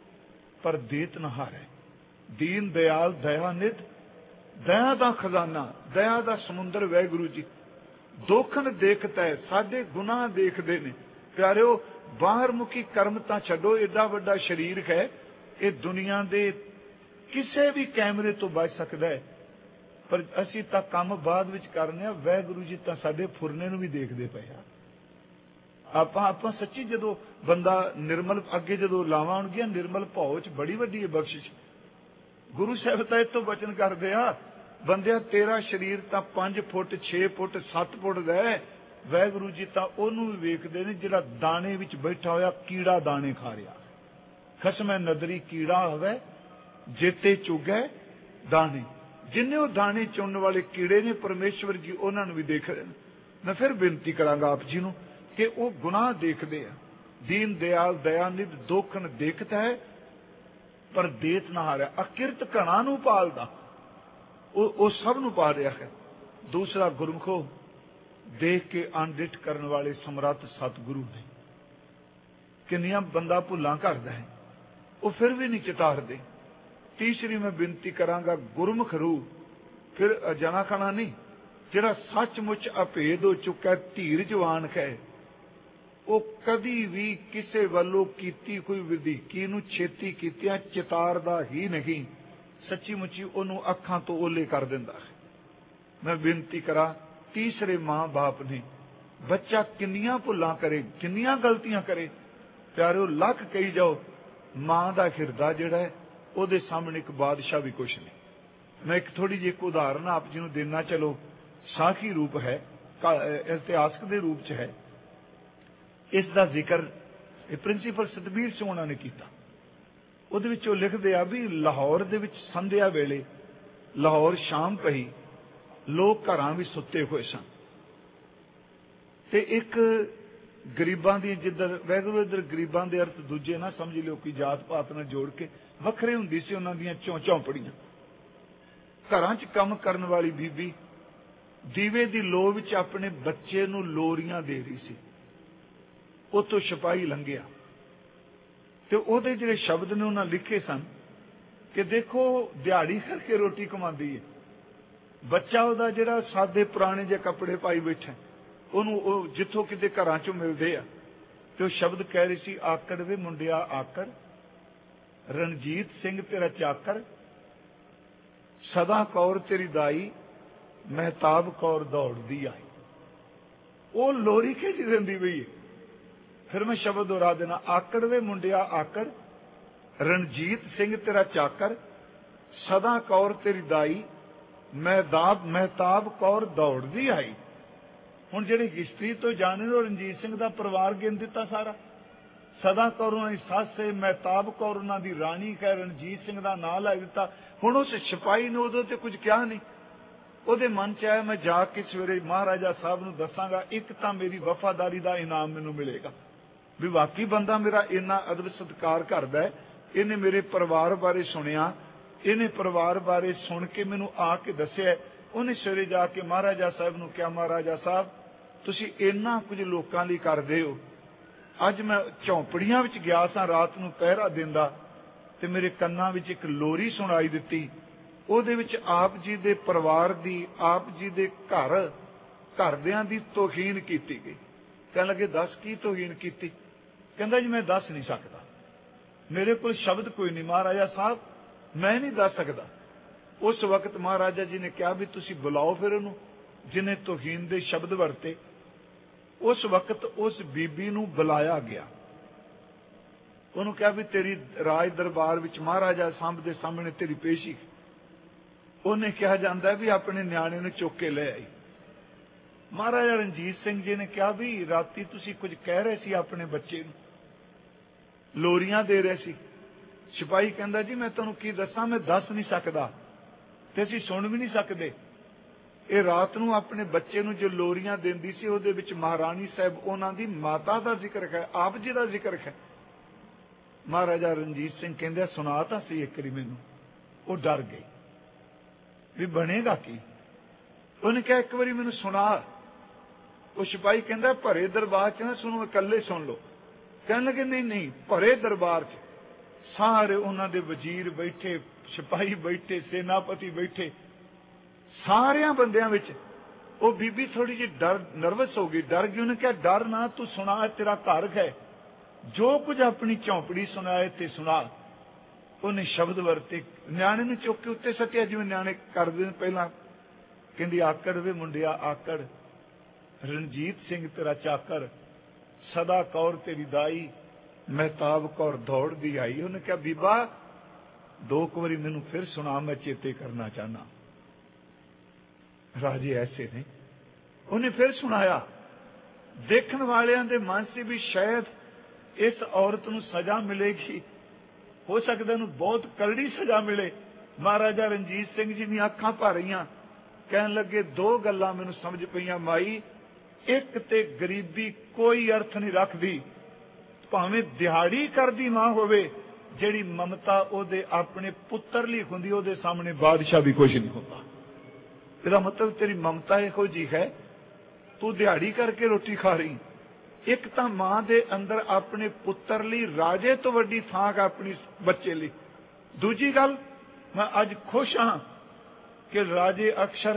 पर देत न हारे, दीन दयाल दया निध, दया दा खजाना, दया दा समुंदर वाहिगुरू जी। दोखन देखता है, साडे गुनाह देखदे ने। प्यारिओ बाहर मुखी कर्म तां छड्डो, एडा वड्डा शरीर है, ये दुनिया दे किसे भी कैमरे तो बच सकदा है, पर असी तां काम बाद विच करने आ, वाहिगुरू जी तां साडे फुरने नूं भी देखदे पए आ। ਆਪਾਂ ਆਪਾਂ सच्ची जो बंदा निर्मल अगे जो लावां होणगियां, निर्मल भाव च बड़ी वड्डी बख्शिश। गुरु साहब तां इत्थों बचन करदे आ, बंदिया तेरा शरीर तां पंज फुट छे फुट सत्त फुट दा है, वाहिगुरू जी तां ओनूं भी वेखदे ने जिहड़ा दाणे विच बैठा होया कीड़ा दाणे खा रिहा। खसमै नदरी कीड़ा होवे जेते चुगै दाणे, जिन्ने वो दाणे चुनने वाले कीड़े ने परमेश्वर जी उन्हां नूं भी देख रहे हैं। मैं फिर बेनती करांगा आप जी नूं कि वो गुनाह देखते हैं। दीन दयाल दयानिध दोखन देखता है पर देत ना हारा, अकिरत घना नूं पालदा, वो सब नूं पाल रहा है। दूसरा गुरमुखो देख के अनडिठ करने वाले समर्थ सतगुरु ने। किन्नियां बंदा भुलां करदा है, वो फिर भी नहीं चितारदे। तीसरी मैं बेनती करांगा गुरमुख रू, फिर जना खाना नहीं, जिहड़ा सचमुच अभेद हो चुका धीरजवान है, वो कदी भी किसी वालों कीती कोई वधीकी नूं छेती कीतियां चितारदा ही नहीं, सच्ची मुची उन्होंने अखां तो ओले कर दिंदा है। मैं बेनती करा तीसरे मां बाप ने, बच्चा किन्नियां भुलां करे किन्नियां गलतियां करे, प्यारे लख कही जाओ, मां दा हिरदा जिहड़ा है ਉਹਦੇ सामने एक बादशाह भी कुछ नहीं। मैं एक थोड़ी जी एक उदाहरण आप जी नूं देना, चलो साखी रूप है, इतिहासक दे रूप च है। इसका जिक्र प्रिंसीपल सतबीर सिंह उन्होंने ने किया। ਉਹਦੇ ਵਿੱਚ ਉਹ ਲਿਖਦੇ ਆ ਵੀ ਲਾਹੌਰ ਦੇ ਵਿੱਚ ਸੰਧਿਆ ਵੇਲੇ, ਲਾਹੌਰ ਸ਼ਾਮ ਪਈ, ਲੋਕ ਘਰਾਂ ਵਿੱਚ ਸੁੱਤੇ ਹੋਏ ਸਨ ਤੇ ਇੱਕ ਗਰੀਬਾਂ ਦੀ, ਜਿੱਧਰ ਵੈਗਰੂ ਇੱਧਰ ਗਰੀਬਾਂ ਦੇ ਅਰਥ ਦੂਜੇ ਨਾ ਸਮਝ ਲਿਓ, ਕੋਈ ਜਾਤ ਪਾਤ ਨਾਲ ਜੋੜ ਕੇ ਵੱਖਰੇ ਹੁੰਦੀ ਸੀ ਉਹਨਾਂ ਦੀਆਂ ਚੌਂ ਝੌਂਪੜੀਆਂ। ਘਰਾਂ 'ਚ ਕੰਮ ਕਰਨ ਵਾਲੀ ਬੀਬੀ ਦੀਵੇ ਦੀ ਲੋ ਵਿੱਚ ਆਪਣੇ ਬੱਚੇ ਨੂੰ ਲੋਰੀਆਂ ਦੇ ਰਹੀ ਸੀ। ਉੱਥੋਂ ਸਿਪਾਹੀ ਲੰਘਿਆ ਤੇ ਉਹਦੇ ਜਿਹੜੇ ਸ਼ਬਦ ਨੇ ਉਹਨਾਂ ਲਿਖੇ ਸਨ ਕਿ ਦੇਖੋ ਦਿਹਾੜੀ ਕਰਕੇ ਰੋਟੀ ਕਮਾਉਂਦੀ ਹੈ, ਬੱਚਾ ਉਹਦਾ ਜਿਹੜਾ ਸਾਦੇ ਪੁਰਾਣੇ ਜਿਹੇ ਕੱਪੜੇ ਪਾਈ ਬੈਠਾ, ਉਹਨੂੰ ਉਹ ਜਿੱਥੋਂ ਕਿਤੇ ਘਰਾਂ 'ਚੋਂ ਮਿਲਦੇ ਆ, ਤੇ ਉਹ ਸ਼ਬਦ ਕਹਿ ਰਹੀ ਸੀ, ਆਕੜ ਵੇ ਮੁੰਡਿਆ ਆਕੜ, ਰਣਜੀਤ ਸਿੰਘ ਤੇਰਾ ਚਾਕਰ, ਸਦਾ ਕੌਰ ਤੇਰੀ ਦਾਈ, ਮਹਿਤਾਬ ਕੌਰ ਦੌੜਦੀ ਆਈ। ਉਹ ਲੋਰੀ ਖਿੱਚ ਦਿੰਦੀ ਪਈ ਹੈ। फिर मैं शब्द दोहरा देना, आकड़ वे मुंडिया आकड़, रणजीत सिंह तेरा चाकर, सदा कौर तेरी दाई, महताब महताब कौर दौड़दी आई। हुण जिहड़ी हिस्ट्री तो जाने लो, रणजीत सिंह दा परिवार गिन दिता सारा, सदा कौर उन्हां दी सੱਸ है, महताब कौर उन्हां दी राणी है, रणजीत सिंह दा नाम लै दिता। हुण उस सिपाही ने उदों ते कुछ कहा नहीं, ਉਹਦੇ मन च आया मैं जाके सवेरे महाराजा साहब नूं दसांगा, एक तां मेरी वफादारी दा इनाम मैनूं मिलेगा भी वाकई बंदा मेरा इन्ना अदब सत्कार करदा है। इन्हें मेरे परिवार बारे सुनिया ਇਹਨੇ ਪਰਿਵਾਰ ਬਾਰੇ ਸੁਣ ਕੇ ਮੈਨੂੰ ਆ ਕੇ ਦੱਸਿਆ। ਉਹਨੇ ਸਵੇਰੇ ਜਾ ਕੇ ਮਹਾਰਾਜਾ ਸਾਹਿਬ ਨੂੰ ਕਿਹਾ, ਮਹਾਰਾਜਾ ਸਾਹਿਬ ਤੁਸੀਂ ਇੰਨਾ ਕੁਝ ਲੋਕਾਂ ਲਈ ਕਰਦੇ ਹੋ। ਅੱਜ ਮੈਂ ਝੌਂਪੜੀਆਂ ਵਿੱਚ ਗਿਆ ਸਾਂ ਰਾਤ ਨੂੰ ਪਹਿਰਾ ਦਿੰਦਾ, ਤੇ ਮੇਰੇ ਕੰਨਾਂ ਵਿੱਚ ਇੱਕ ਲੋਰੀ ਸੁਣਾਈ ਦਿੱਤੀ। ਉਹਦੇ ਵਿੱਚ ਆਪ ਜੀ ਦੇ ਪਰਿਵਾਰ ਦੀ, ਆਪ ਜੀ ਦੇ ਘਰ ਘਰਦਿਆਂ ਦੀ ਤੋਹੀਨ ਕੀਤੀ ਗਈ। ਕਹਿਣ ਲੱਗੇ ਦੱਸ ਕੀ ਤੋਹੀਨ ਕੀਤੀ? ਕਹਿੰਦਾ ਜੀ ਮੈਂ ਦੱਸ ਨਹੀਂ ਸਕਦਾ, ਮੇਰੇ ਕੋਲ ਸ਼ਬਦ ਕੋਈ ਨਹੀਂ ਮਹਾਰਾਜਾ ਸਾਹਿਬ, ਮੈਂ ਨਹੀਂ ਦੱਸ ਸਕਦਾ। ਉਸ ਵਕਤ ਮਹਾਰਾਜਾ ਜੀ ਨੇ ਕਿਹਾ ਵੀ ਤੁਸੀਂ ਬੁਲਾਓ ਫਿਰ ਉਹਨੂੰ ਜਿਹਨੇ ਤੋਹੀਨ ਦੇ ਸ਼ਬਦ ਵਰਤੇ। ਉਸ ਵਕਤ ਉਸ ਬੀਬੀ ਨੂੰ ਬੁਲਾਇਆ ਗਿਆ। ਉਹਨੂੰ ਕਿਹਾ ਵੀ ਤੇਰੀ ਰਾਜ ਦਰਬਾਰ ਵਿੱਚ ਮਹਾਰਾਜਾ ਸਾਹਿਬ ਦੇ ਸਾਹਮਣੇ ਤੇਰੀ ਪੇਸ਼ੀ। ਉਹਨੇ ਕਿਹਾ ਜਾਂਦਾ ਵੀ ਆਪਣੇ ਨਿਆਣੇ ਨੂੰ ਚੁੱਕ ਕੇ ਲੈ ਆਈ। ਮਹਾਰਾਜਾ ਰਣਜੀਤ ਸਿੰਘ ਜੀ ਨੇ ਕਿਹਾ ਵੀ ਰਾਤੀ ਤੁਸੀਂ ਕੁਝ ਕਹਿ ਰਹੇ ਸੀ ਆਪਣੇ ਬੱਚੇ ਨੂੰ, ਲੋਰੀਆਂ ਦੇ ਰਹੇ ਸੀ। ਸਿਪਾਹੀ ਕਹਿੰਦਾ ਜੀ ਮੈਂ ਤੁਹਾਨੂੰ ਕੀ ਦੱਸਾਂ, ਮੈਂ ਦੱਸ ਨਹੀਂ ਸਕਦਾ ਤੇ ਅਸੀਂ ਸੁਣ ਵੀ ਨਹੀਂ ਸਕਦੇ। ਇਹ ਰਾਤ ਨੂੰ ਆਪਣੇ ਬੱਚੇ ਨੂੰ ਜੋ ਲੋਰੀਆਂ ਦਿੰਦੀ ਸੀ ਉਹਦੇ ਵਿੱਚ ਮਹਾਰਾਣੀ ਸਾਹਿਬ ਉਹਨਾਂ ਦੀ ਮਾਤਾ ਦਾ ਜ਼ਿਕਰ ਹੈ, ਆਪ ਜੀ ਦਾ ਜ਼ਿਕਰ ਹੈ। ਮਹਾਰਾਜਾ ਰਣਜੀਤ ਸਿੰਘ ਕਹਿੰਦੇ ਸੁਣਾ ਤਾਂ ਸੀ ਇੱਕ ਵਾਰੀ ਮੈਨੂੰ। ਉਹ ਡਰ ਗਈ ਵੀ ਬਣੇਗਾ ਕੀ। ਉਹਨੇ ਕਿਹਾ ਇੱਕ ਵਾਰੀ ਮੈਨੂੰ ਸੁਣਾ। ਉਹ ਸਿਪਾਹੀ ਕਹਿੰਦਾ ਭਰੇ ਦਰਬਾਰ ਚ ਨਾ ਸੁਣੋ, ਇਕੱਲੇ ਸੁਣ ਲਓ। ਕਹਿਣ ਲੱਗੇ ਨਹੀਂ ਨਹੀਂ, ਭਰੇ ਦਰਬਾਰ ਚ ਸਾਰੇ ਉਹਨਾਂ ਦੇ ਵਜ਼ੀਰ ਬੈਠੇ, ਸਿਪਾਹੀ ਬੈਠੇ, ਸੈਨਾਪਤੀ ਬੈਠੇ, ਸਾਰਿਆਂ ਬੰਦਿਆਂ ਵਿੱਚ। ਉਹ ਬੀਬੀ ਥੋੜੀ ਜਿਹੀ ਡਰ ਨਰਵਸ ਹੋ ਗਈ, ਡਰ ਗਈ। ਉਹਨੇ ਕਿਹਾ ਡਰ ਨਾ, ਤੂੰ ਸੁਣਾ, ਤੇਰਾ ਘਰ ਹੈ, ਜੋ ਕੁਝ ਆਪਣੀ ਝੌਂਪੜੀ ਸੁਣਾਏ ਤੇ ਸੁਣਾ। ਉਹਨੇ ਸ਼ਬਦ ਵਰਤੇ। ਨਿਆਣੇ ਨੂੰ ਚੁੱਕ ਕੇ ਉੱਤੇ ਸੱਟਿਆ ਜਿਵੇਂ ਨਿਆਣੇ ਕਰਦੇ ਨੇ ਪਹਿਲਾਂ। ਕਹਿੰਦੀ ਆਕੜ ਵੇ ਮੁੰਡਿਆ ਆਕੜ, ਰਣਜੀਤ ਸਿੰਘ ਤੇਰਾ ਚਾਕਰ, ਸਦਾ ਕੌਰ ਤੇਰੀ ਦਾਈ, ਮਹਿਤਾਬ ਕੌਰ ਦੌੜਦੀ ਆਈ। ਉਹਨੇ ਕਿਹਾ ਬੀਬਾ ਦੋ ਕੁ ਵਾਰੀ ਮੈਨੂੰ ਫਿਰ ਸੁਣਾ, ਮੈਂ ਚੇਤੇ ਕਰਨਾ ਚਾਹਨਾ। ਰਾਜੇ ਐਸੇ ਨੇ। ਉਹਨੇ ਫਿਰ ਸੁਣਾਇਆ। ਦੇਖਣ ਵਾਲਿਆਂ ਦੇ ਮਨ ਸੀ ਵੀ ਸ਼ਾਇਦ ਇਸ ਔਰਤ ਨੂੰ ਸਜ਼ਾ ਮਿਲੇਗੀ, ਹੋ ਸਕਦਾ ਇਹਨੂੰ ਬਹੁਤ ਕਰੜੀ ਸਜ਼ਾ ਮਿਲੇ। ਮਹਾਰਾਜਾ ਰਣਜੀਤ ਸਿੰਘ ਜੀ ਦੀਆਂ ਅੱਖਾਂ ਭਰ ਰਹੀਆਂ। ਕਹਿਣ ਲੱਗੇ ਦੋ ਗੱਲਾਂ ਮੈਨੂੰ ਸਮਝ ਪਈਆਂ ਮਾਈ। ਇੱਕ ਤੇ ਗਰੀਬੀ ਕੋਈ ਅਰਥ ਨਹੀਂ ਰੱਖਦੀ, ਭਾਵੇਂ ਦਿਹਾੜੀ ਕਰਦੀ ਮਾਂ ਹੋਵੇ, ਜਿਹੜੀ ਮਮਤਾ ਉਹਦੇ ਆਪਣੇ ਪੁੱਤਰ ਲਈ ਹੁੰਦੀ ਉਹਦੇ ਸਾਹਮਣੇ ਬਾਦਸ਼ਾਹ ਵੀ ਕੁਝ ਨਹੀਂ ਹੁੰਦਾ। ਇਹਦਾ ਮਤਲਬ ਤੇਰੀ ਮਮਤਾ ਇਹੋ ਜਿਹੀ ਹੈ, ਤੂੰ ਦਿਹਾੜੀ ਕਰਕੇ ਰੋਟੀ ਖਾ ਰਹੀ। ਇੱਕ ਤਾਂ ਮਾਂ ਦੇ ਅੰਦਰ ਆਪਣੇ ਪੁੱਤਰ ਲਈ ਰਾਜੇ ਤੋਂ ਵੱਡੀ ਥਾਂ ਹੈ ਆਪਣੀ ਬੱਚੇ ਲਈ। ਦੂਜੀ ਗੱਲ, ਮੈਂ ਅੱਜ ਖੁਸ਼ ਹਾਂ ਕਿ ਰਾਜੇ ਅਕਸਰ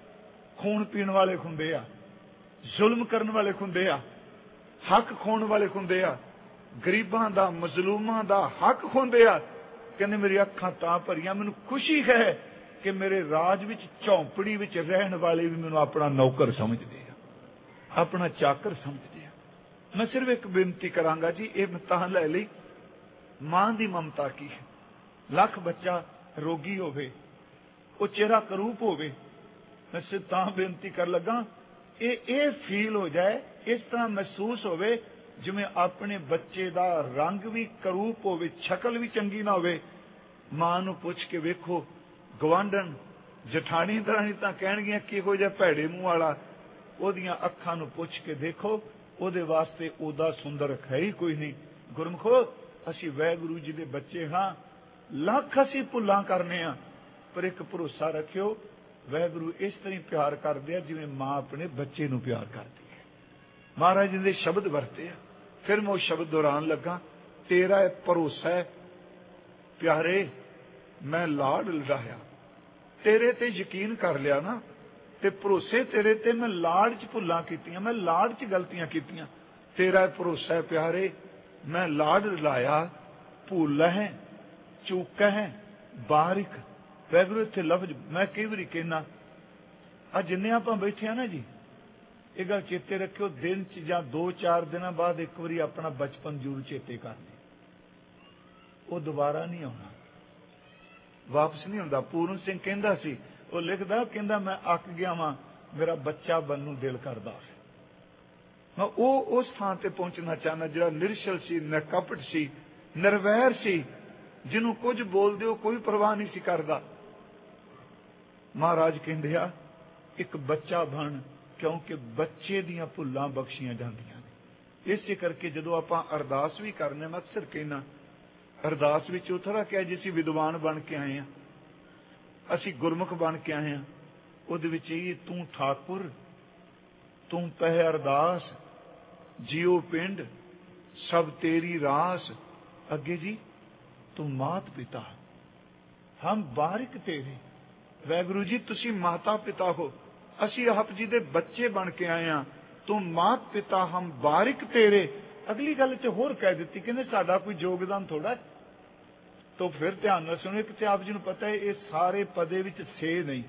ਖੂਨ ਪੀਣ ਵਾਲੇ ਹੁੰਦੇ ਆ, ਜ਼ੁਲਮ ਕਰਨ ਵਾਲੇ ਹੁੰਦੇ ਆ, ਹੱਕ ਖੋਣ ਵਾਲੇ ਹੁੰਦੇ ਆ, ਗਰੀਬਾਂ ਦਾ ਮਜ਼ਲੂਮਾਂ ਦਾ ਹੱਕ ਖੋਂਦੇ ਆ। ਕਹਿੰਦੇ ਮੇਰੀ ਅੱਖਾਂ ਤਾਂ ਭਰੀਆਂ, ਮੈਨੂੰ ਖੁਸ਼ੀ ਹੈ ਕਿ ਮੇਰੇ ਰਾਜ ਵਿੱਚ ਝੌਂਪੜੀ ਵਿੱਚ ਰਹਿਣ ਵਾਲੇ ਵੀ ਮੈਨੂੰ ਆਪਣਾ ਨੌਕਰ ਸਮਝਦੇ ਆ, ਆਪਣਾ ਚਾਕਰ ਸਮਝਦੇ ਆ। ਮੈਂ ਸਿਰਫ ਇੱਕ ਬੇਨਤੀ ਕਰਾਂਗਾ ਜੀ, ਇਹ ਮੈਂ ਤਾਂ ਲੈ ਲਈ, ਮਾਂ ਦੀ ਮਮਤਾ ਕੀ ਹੈ। ਲੱਖ ਬੱਚਾ ਰੋਗੀ ਹੋਵੇ, ਉਹ ਚਿਹਰਾ ਕਰੂਪ ਹੋਵੇ, ਮੈਂ ਸਿਰਫ ਤਾਂ ਬੇਨਤੀ ਕਰ ਲੱਗਾ ਇਹ ਇਹ ਫੀਲ ਹੋ ਜਾਏ, ਇਸ ਤਰ੍ਹਾਂ ਮਹਿਸੂਸ ਹੋਵੇ ਜਿਵੇਂ ਆਪਣੇ ਬੱਚੇ ਦਾ ਰੰਗ ਵੀ ਕਰੂਪ ਹੋਵੇ, ਸ਼ਕਲ ਵੀ ਚੰਗੀ ਨਾ ਹੋਵੇ। ਮਾਂ ਨੂੰ ਪੁੱਛ ਕੇ ਵੇਖੋ, ਗਵਾਂਢਣ ਜਠਾਣੀ ਦਰਾਣੀ ਤਾਂ ਕਹਿਣਗੀਆਂ ਕਿਹੋ ਜਿਹਾ ਭੈੜੇ ਮੂੰਹ ਵਾਲਾ, ਉਹਦੀਆਂ ਅੱਖਾਂ ਨੂੰ ਪੁੱਛ ਕੇ ਦੇਖੋ, ਉਹਦੇ ਵਾਸਤੇ ਉਹਦਾ ਸੁੰਦਰ ਹੈ ਹੀ ਕੋਈ ਨਹੀਂ। ਗੁਰਮਖੋ ਅਸੀਂ ਵਾਹਿਗੁਰੂ ਜੀ ਦੇ ਬੱਚੇ ਹਾਂ, ਲੱਖ ਅਸੀਂ ਭੁੱਲਾਂ ਕਰਨੇ ਆ, ਪਰ ਇੱਕ ਭਰੋਸਾ ਰੱਖਿਓ ਵਾਹਿਗੁਰੂ ਇਸ ਤਰ੍ਹਾਂ ਪਿਆਰ ਕਰਦੇ ਆ ਜਿਵੇਂ ਮਾਂ ਆਪਣੇ ਬੱਚੇ ਨੂੰ ਪਿਆਰ ਕਰਦੀ ਹੈ। ਮਹਾਰਾਜ ਜੀ ਦੇ ਸ਼ਬਦ ਵਰਤੇ ਆ। ਫਿਰ ਮੈਂ ਉਹ ਸ਼ਬਦ ਦੁਹਰਾਉਣ ਲੱਗਾ, ਤੇਰਾ ਇਹ ਭਰੋਸਾ ਹੈ ਪਿਆਰੇ, ਮੈਂ ਲਾਡ ਲੜਾਇਆ, ਤੇਰੇ ਤੇ ਯਕੀਨ ਕਰ ਲਿਆ ਨਾ, ਤੇ ਭਰੋਸੇ ਤੇਰੇ ਤੇ ਮੈਂ ਲਾਡ ਚ ਭੁੱਲਾਂ ਕੀਤੀਆਂ, ਮੈਂ ਲਾਡ ਚ ਗਲਤੀਆਂ ਕੀਤੀਆਂ। ਤੇਰਾ ਇਹ ਭਰੋਸਾ ਹੈ ਪਿਆਰੇ, ਮੈਂ ਲਾਡ ਲਾਇਆ, ਭੁੱਲ ਹੈ, ਚੂਕ ਹੈ, ਬਾਰਿਕ। ਵਾਹਿਗੁਰੂ ਇੱਥੇ ਲਫ਼ਜ਼ ਮੈਂ ਕਈ ਵਾਰੀ ਕਹਿਣਾ, ਆ ਜਿੰਨੇ ਆਪਾਂ ਬੈਠੇ ਆ ਨਾ ਜੀ, ਇਹ ਗੱਲ ਚੇਤੇ ਰੱਖਿਓ, ਦਿਨ ਚ ਜਾਂ ਦੋ ਚਾਰ ਦਿਨਾਂ ਬਾਅਦ ਇੱਕ ਵਾਰੀ ਆਪਣਾ ਬਚਪਨ ਜ਼ਰੂਰ ਚੇਤੇ ਕਰਨੀ, ਉਹ ਦੁਬਾਰਾ ਨਹੀਂ ਆਉਣਾ, ਵਾਪਸ ਨਹੀਂ ਹੁੰਦਾ। ਪੂਰਨ ਸਿੰਘ ਕਹਿੰਦਾ ਸੀ, ਉਹ ਲਿਖਦਾ, ਕਹਿੰਦਾ ਮੈਂ ਅੱਕ ਗਿਆ ਵਾਂ, ਮੇਰਾ ਬੱਚਾ ਬਣਨ ਨੂੰ ਦਿਲ ਕਰਦਾ। ਮੈਂ ਉਹ ਉਸ ਥਾਂ ਤੇ ਪਹੁੰਚਣਾ ਚਾਹੁੰਦਾ ਜਿਹੜਾ ਨਿਰਛਲ ਸੀ, ਨਿਕਪਟ ਸੀ, ਨਿਰਵੈਰ ਸੀ, ਜਿਹਨੂੰ ਕੁਝ ਬੋਲਦੇ ਹੋ ਕੋਈ ਪਰਵਾਹ ਨਹੀਂ ਸੀ ਕਰਦਾ। ਮਹਾਰਾਜ ਕਹਿੰਦੇ ਆ ਇੱਕ ਬੱਚਾ ਬਣ, ਕਿਉਂਕਿ ਬੱਚੇ ਦੀਆਂ ਭੁੱਲਾਂ ਬਖਸ਼ੀਆਂ ਜਾਂਦੀਆਂ ਨੇ। ਇਸੇ ਕਰਕੇ ਜਦੋਂ ਆਪਾਂ ਅਰਦਾਸ ਵੀ ਕਰਨੇ, ਮੈਂ ਅਕਸਰ ਕਹਿਣਾ, ਅਰਦਾਸ ਵਿੱਚ ਉਹ ਥੋੜਾ ਕਿਹਾ ਜੇ ਅਸੀਂ ਵਿਦਵਾਨ ਬਣ ਕੇ ਆਏ ਆ, ਅਸੀਂ ਗੁਰਮੁਖ ਬਣ ਕੇ ਆਏ ਹਾਂ। ਉਹਦੇ ਵਿੱਚ ਇਹ ਤੂੰ ਠਾਕੁਰ, ਤੂੰ ਪਹਿ ਅਰਦਾਸ, ਜਿਉ ਪਿੰਡ ਸਭ ਤੇਰੀ ਰਾਸ। ਅੱਗੇ ਜੀ ਤੂੰ ਮਾਤ ਪਿਤਾ, ਹਮ ਬਾਰਿਕ ਤੇਰੇ। ਵਾਹਿਗੁਰੂ ਜੀ ਤੁਸੀਂ ਮਾਤਾ ਪਿਤਾ ਹੋ, ਅਸੀਂ ਆਪ ਜੀ ਦੇ ਬੱਚੇ ਬਣ ਕੇ ਆਏ ਹਾਂ। ਤੂੰ ਮਾਤ ਪਿਤਾ ਹਮ ਬਾਰਿਕ ਤੇਰੇ। ਅਗਲੀ ਗੱਲ ਚ ਹੋਰ ਕਹਿ ਦਿੱਤੀ, ਕਹਿੰਦੇ ਸਾਡਾ ਕੋਈ ਯੋਗਦਾਨ ਥੋੜਾ। ਤੋ ਫਿਰ ਧਿਆਨ ਨਾਲ ਸੁਣੋ, ਕਿ ਆਪ ਜੀ ਨੂੰ ਪਤਾ ਹੈ ਇਹ ਸਾਰੇ ਪਦੇ ਵਿੱਚ ਛੇ ਨਹੀਂ,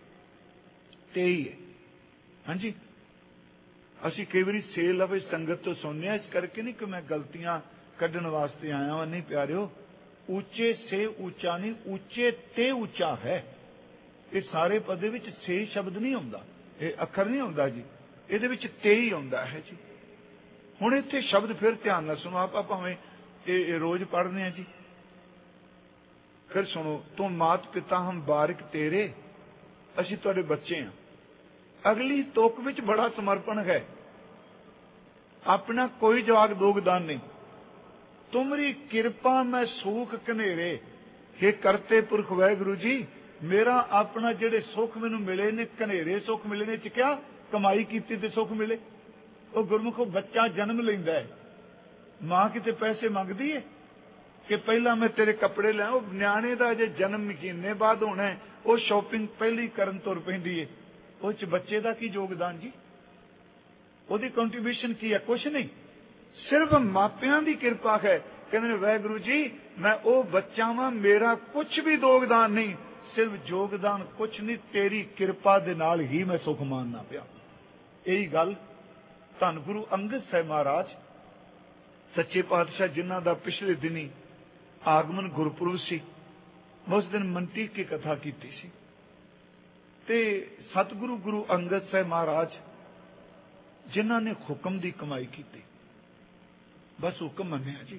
ਤੇਈ ਹੈ। ਹਾਂਜੀ, ਅਸੀਂ ਕਈ ਵਾਰੀ ਛੇ ਲਫ਼ਜ਼ ਸੰਗਤ ਤੋਂ ਸੁਣਨੇ ਆ, ਇਸ ਕਰਕੇ ਨਹੀਂ ਕਿ ਮੈਂ ਗਲਤੀਆਂ ਕੱਢਣ ਵਾਸਤੇ ਆਇਆ ਹਾਂ। ਨਹੀਂ ਪਿਆਰਿਓ, ਉੱਚੇ ਸੇ ਉੱਚਾ ਨਹੀਂ, ਉੱਚੇ ਤੇ ਉੱਚਾ ਹੈ। ਇਹ ਸਾਰੇ ਪਦੇ ਵਿੱਚ ਛੇ ਸ਼ਬਦ ਨਹੀਂ ਹੁੰਦਾ, ਇਹ ਅੱਖਰ ਨਹੀਂ ਹੁੰਦਾ ਜੀ, ਇਹਦੇ ਵਿੱਚ ਤੇਈ ਆਉਂਦਾ ਹੈ ਜੀ। ਹੁਣ ਇੱਥੇ ਸ਼ਬਦ ਫਿਰ ਧਿਆਨ ਨਾਲ ਸੁਣੋ, ਆਪਾਂ ਭਾਵੇਂ ਇਹ ਰੋਜ਼ ਪੜ੍ਹਦੇ ਹਾਂ ਜੀ। ਫਿਰ ਸੁਣੋ, ਤੂੰ ਮਾਤ ਪਿਤਾ ਹਮ ਬਾਰਿਕ ਤੇਰੇ, ਅਸੀਂ ਤੁਹਾਡੇ ਬੱਚੇ ਹਾਂ। ਅਗਲੀ ਤੁਕ ਵਿੱਚ ਬੜਾ ਸਮਰਪਣ ਹੈ, ਆਪਣਾ ਕੋਈ ਜਵਾਕ ਦੋਗਦਾਨ ਨਹੀਂ। ਤੁਮਰੀ ਕਿਰਪਾ ਮੈਂ ਸੂਖ ਘਨੇਰੇ। हे ਕਰਤੇ ਪੁਰਖ ਵਾਹਿਗੁਰੂ ਜੀ, ਮੇਰਾ ਆਪਣਾ ਜਿਹੜੇ ਸੁੱਖ ਮੈਨੂੰ ਮਿਲੇ ਨੇ, ਘਨੇਰੇ ਸੁੱਖ ਮਿਲੇ ਨੇ, ਚ ਕਿਆ ਕਮਾਈ ਕੀਤੀ ਤੇ ਸੁੱਖ ਮਿਲੇ। ਉਹ ਗੁਰਮੁਖੋ ਬੱਚਾ ਜਨਮ ਲੈਂਦਾ ਹੈ, ਮਾਂ ਕਿਤੇ ਪੈਸੇ ਮੰਗਦੀ ਹੈ ਕਿ ਪਹਿਲਾਂ ਮੈਂ ਤੇਰੇ ਕੱਪੜੇ ਲੈ। ਉਹ ਨਿਆਣੇ ਦਾ ਅਜੇ ਜਨਮ ਮਹੀਨੇ ਬਾਅਦ ਹੋਣਾ ਹੈ, ਉਹ ਸ਼ਾਪਿੰਗ ਪਹਿਲੀ ਕਰਨ ਤੁਰ ਪੈਂਦੀ ਹੈ। ਉਹ ਚ ਬੱਚੇ ਦਾ ਕੀ ਯੋਗਦਾਨ ਜੀ? ਉਹਦੀ ਕੰਟਰੀਬਿਊਸ਼ਨ ਕੀ ਹੈ? ਕੁਛ ਨਹੀਂ, ਸਿਰਫ ਮਾਪਿਆਂ ਦੀ ਕਿਰਪਾ ਹੈ। ਕਹਿੰਦੇ ਨੇ ਵਾਹਿਗੁਰੂ ਜੀ ਮੈਂ ਉਹ ਬੱਚਾ ਵਾਂ, ਮੇਰਾ ਕੁਛ ਵੀ ਯੋਗਦਾਨ ਨਹੀਂ, ਸਿਰਫ ਯੋਗਦਾਨ ਕੁਛ ਨਹੀਂ, ਤੇਰੀ ਕਿਰਪਾ ਦੇ ਨਾਲ ਹੀ ਮੈਂ ਸੁਖ ਮਾਨਣਾ ਪਿਆ। ਇਹੀ ਗੱਲ ਧੰਨ ਗੁਰੂ ਅੰਗਦ ਸਾਹਿਬ ਮਹਾਰਾਜ ਸੱਚੇ ਪਾਤਸ਼ਾਹ, ਜਿਨ੍ਹਾਂ ਦਾ ਪਿਛਲੇ ਦਿਨੀ ਆਗਮਨ ਗੁਰਪੁਰਬ ਸੀ, ਮੈਂ ਉਸ ਦਿਨ ਮੰਟੀ ਕੀ ਕਥਾ ਕੀਤੀ ਸੀ। ਤੇ ਸਤਿਗੁਰੂ ਗੁਰੂ ਅੰਗਦ ਸਾਹਿਬ ਮਹਾਰਾਜ ਜਿਨ੍ਹਾਂ ਨੇ ਹੁਕਮ ਦੀ ਕਮਾਈ ਕੀਤੀ, ਬਸ ਹੁਕਮ ਮੰਨਿਆ ਜੀ।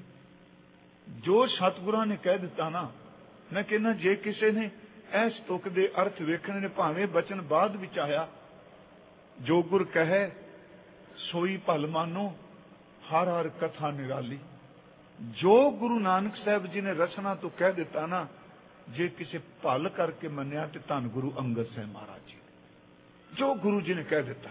ਜੋ ਸਤਿਗੁਰਾਂ ਨੇ ਕਹਿ ਦਿੱਤਾ ਨਾ, ਮੈਂ ਕਹਿੰਦਾ ਜੇ ਕਿਸੇ ਨੇ ਇਸ ਤੁਕ ਦੇ ਅਰਥ ਵੇਖਣੇ ਨੇ, ਭਾਵੇਂ ਬਚਨ ਬਾਅਦ ਵਿੱਚ ਆਇਆ, ਜੋ ਗੁਰ ਕਹੈ ਸੋਈ ਭਲ ਮਾਨੋ, ਹਰ ਹਰ ਕਥਾ ਨਿਰਾਲੀ। ਜੋ ਗੁਰੂ ਨਾਨਕ ਸਾਹਿਬ ਜੀ ਨੇ ਰਚਨਾ ਤੋਂ ਕਹਿ ਦਿੱਤਾ ਨਾ, ਜੇ ਕਿਸੇ ਭਲ ਕਰਕੇ ਮੰਨਿਆ ਤੇ ਧੰਨ ਗੁਰੂ ਅੰਗਦ ਸਾਹਿਬ ਮਹਾਰਾਜ ਜੀ, ਜੋ ਗੁਰੂ ਜੀ ਨੇ ਕਹਿ ਦਿੱਤਾ।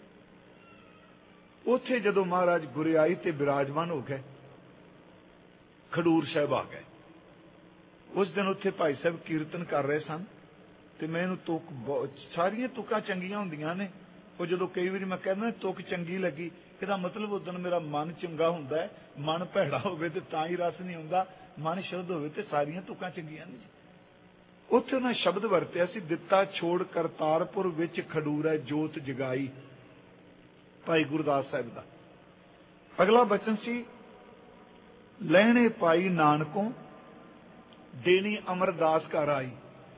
ਉੱਥੇ ਜਦੋਂ ਮਹਾਰਾਜ ਗੁਰਿਆਈ ਤੇ ਬਿਰਾਜਮਾਨ ਹੋ ਗਏ, ਖਡੂਰ ਸਾਹਿਬ ਆ ਗਏ। ਉਸ ਦਿਨ ਉੱਥੇ ਭਾਈ ਸਾਹਿਬ ਕੀਰਤਨ ਕਰ ਰਹੇ ਸਨ, ਤੇ ਮੈਨੂੰ ਤੁਕ ਸਾਰੀਆਂ ਤੁਕਾਂ ਚੰਗੀਆਂ ਹੁੰਦੀਆਂ ਨੇ। ਉਹ ਜਦੋਂ ਕਈ ਵਾਰੀ ਮੈਂ ਕਹਿੰਦਾ ਤੁਕ ਚੰਗੀ ਲੱਗੀ, ਇਹਦਾ ਮਤਲਬ ਉਦੋਂ ਮੇਰਾ ਮਨ ਚੰਗਾ ਹੁੰਦਾ ਹੈ। ਮਨ ਭੈੜਾ ਹੋਵੇ ਤੇ ਤਾਂ ਹੀ ਰਸ ਨਹੀਂ ਹੁੰਦਾ, ਮਨ ਸ਼ੁੱਧ ਹੋਵੇ ਤੇ ਸਾਰੀਆਂ ਤੁਕਾਂ ਚੰਗੀਆਂ ਨੇ। ਉੱਥੇ ਉਹਨਾਂ ਸ਼ਬਦ ਵਰਤਿਆ ਸੀ, ਦਿੱਤਾ ਛੋੜ ਕਰਤਾਰਪੁਰ ਵਿੱਚ ਖਡੂਰ ਹੈ ਜੋਤ ਜਗਾਈ, ਭਾਈ ਗੁਰਦਾਸ ਸਾਹਿਬ ਦਾ। ਅਗਲਾ ਬਚਨ ਸੀ, ਲੈਣੇ ਪਾਈ ਨਾਨਕੋਂ ਦੇਣੀ ਅਮਰਦਾਸ ਘਰ ਆਈ।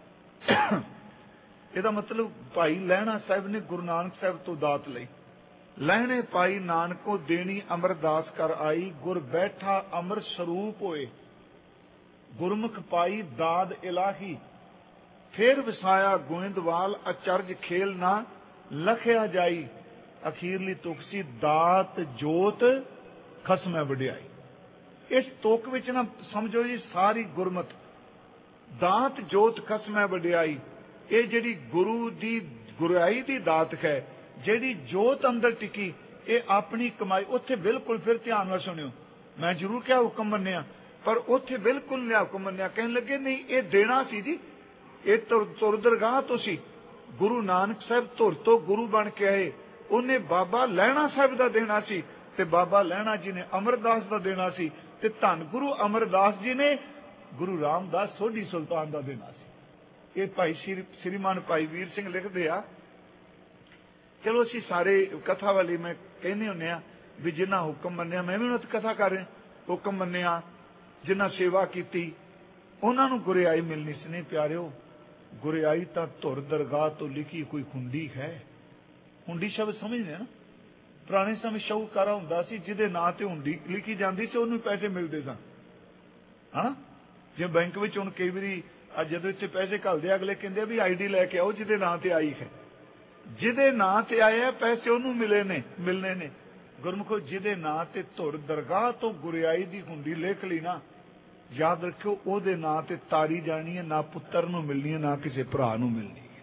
ਇਹਦਾ ਮਤਲਬ ਭਾਈ ਲਹਿਣਾ ਸਾਹਿਬ ਨੇ ਗੁਰੂ ਨਾਨਕ ਸਾਹਿਬ ਤੋਂ ਦਾਤ ਲਈ। ਲੈਣੇ ਪਾਈ ਨਾਨਕੋਂ ਦੇਣੀ ਅਮਰਦਾਸ ਘਰ ਆਈ, ਗੁਰ ਬੈਠਾ ਅਮਰ ਸਰੂਪ ਹੋਏ। ਗੁਰਮੁਖ ਪਾਈ ਦਾਦ ਇਲਾਹੀ, ਫੇਰ ਵਸਾਇਆ ਗੋਇੰਦਵਾਲ, ਅਚਰਜ ਖੇਲ ਨਾ ਲਖਿਆ ਜਾਈ। ਅਖੀਰਲੀ ਤੁਕ ਸੀ, ਦਾਤ ਜੋਤ ਖਸਮੈ ਵਡਿਆਈ। ਇਸ ਤੁਕ ਵਿੱਚ ਨਾ ਸਮਝੋ ਜੀ ਸਾਰੀ ਗੁਰਮਤ, ਦਾਤ ਜੋਤ ਖਸਮੈ ਵਡਿਆਈ। ਇਹ ਜਿਹੜੀ ਗੁਰੂ ਦੀ ਗੁਰਿਆਈ ਦੀ ਦਾਤ ਹੈ, ਜਿਹੜੀ ਜੋਤ ਅੰਦਰ ਟਿਕੀ, ਇਹ ਆਪਣੀ ਕਮਾਈ। ਉੱਥੇ ਬਿਲਕੁਲ ਫਿਰ ਧਿਆਨ ਨਾਲ ਸੁਣਿਓ, ਮੈਂ ਜ਼ਰੂਰ ਕਿਹਾ ਹੁਕਮ ਮੰਨਿਆ, ਪਰ ਉੱਥੇ ਬਿਲਕੁਲ ਨਹੀਂ ਹੁਕਮ ਮੰਨਿਆ। ਕਹਿਣ ਲੱਗੇ ਨਹੀਂ ਇਹ ਦੇਣਾ ਸੀ ਜੀ, ਇਹ ਤੁਰ ਦਰਗਾਹ ਤੋਂ ਸੀ। ਗੁਰੂ ਨਾਨਕ ਸਾਹਿਬ ਧੁਰ ਤੋਂ ਗੁਰੂ ਬਣ ਕੇ ਆਏ, ਉਹਨੇ ਬਾਬਾ ਲਹਿਣਾ ਸਾਹਿਬ ਦਾ ਦੇਣਾ ਸੀ, ਤੇ ਬਾਬਾ ਲਹਿਣਾ ਜੀ ਨੇ ਅਮਰਦਾਸ ਦਾ ਦੇਣਾ ਸੀ, ਤੇ ਧੰਨ ਗੁਰੂ ਅਮਰਦਾਸ ਜੀ ਨੇ ਗੁਰੂ ਰਾਮਦਾਸ ਸੋਢੀ ਸੁਲਤਾਨ ਦਾ ਦੇਣਾ ਸੀ। ਇਹ ਭਾਈ ਸ਼੍ਰੀਮਾਨ ਭਾਈ ਵੀਰ ਸਿੰਘ ਲਿਖਦੇ ਆ। ਚਲੋ ਅਸੀਂ ਸਾਰੇ ਕਥਾ ਵਾਲੀ ਮੈਂ ਕਹਿੰਦੇ ਹੁੰਦੇ ਆ ਵੀ ਜਿੰਨਾ ਹੁਕਮ ਮੰਨਿਆ, ਮੈਂ ਵੀ ਉਹਨਾਂ ਦੀ ਕਥਾ ਕਰ ਰਿਹਾ, ਹੁਕਮ ਮੰਨਿਆ, ਜਿੰਨਾ ਸੇਵਾ ਕੀਤੀ, ਉਹਨਾਂ ਨੂੰ ਗੁਰਿਆਈ ਮਿਲਣੀ ਸੀ। ਨਹੀਂ ਪਿਆਰਿਓ, ਗੁਰਿਆਈ ਤਾਂ ਧੁਰ ਦਰਗਾਹ ਤੋਂ ਲਿਖੀ ਕੋਈ ਹੁੰਡੀ ਹੈ। ਹੁੰਡੀ ਸ਼ਬਦ ਸਮਝਦੇ ਨਾ, ਪੁਰਾਣੇ ਸਮੇਂ ਸ਼ਾਹੂਕਾਰਾ ਹੁੰਦਾ ਸੀ, ਜਿਹਦੇ ਨਾਂ ਤੇ ਹੁੰਡੀ ਲਿਖੀ ਜਾਂਦੀ ਸੀ, ਉਹਨੂੰ ਪੈਸੇ ਮਿਲਦੇ ਸਨ। ਹਾਂ, ਜੇ ਬੈਂਕ ਵਿੱਚ ਹੁਣ ਕਈ ਵਾਰੀ ਜਦੋਂ ਇੱਥੇ ਪੈਸੇ ਘੱਲਦੇ, ਅਗਲੇ ਕਹਿੰਦੇ ਵੀ ਆਈ ਡੀ ਲੈ ਕੇ ਆਓ ਜਿਹਦੇ ਨਾਂ ਤੇ ਆਈ ਹੈ। ਜਿਹਦੇ ਨਾਂ ਤੇ ਆਏ ਆ ਪੈਸੇ ਉਹਨੂੰ ਮਿਲੇ ਨੇ, ਮਿਲਣੇ ਨੇ। ਗੁਰਮੁਖੋ ਜਿਹਦੇ ਨਾਂ ਤੇ ਧੁਰ ਦਰਗਾਹ ਤੋਂ ਗੁਰਿਆਈ ਦੀ ਹੁੰਡੀ ਲਿਖ ਲਈ ਨਾ, याद रखियो ओदे नां ते तारी जानी है, ना पुत्र नूं मिलनी है, ना किसी भरा नूं मिलनी है।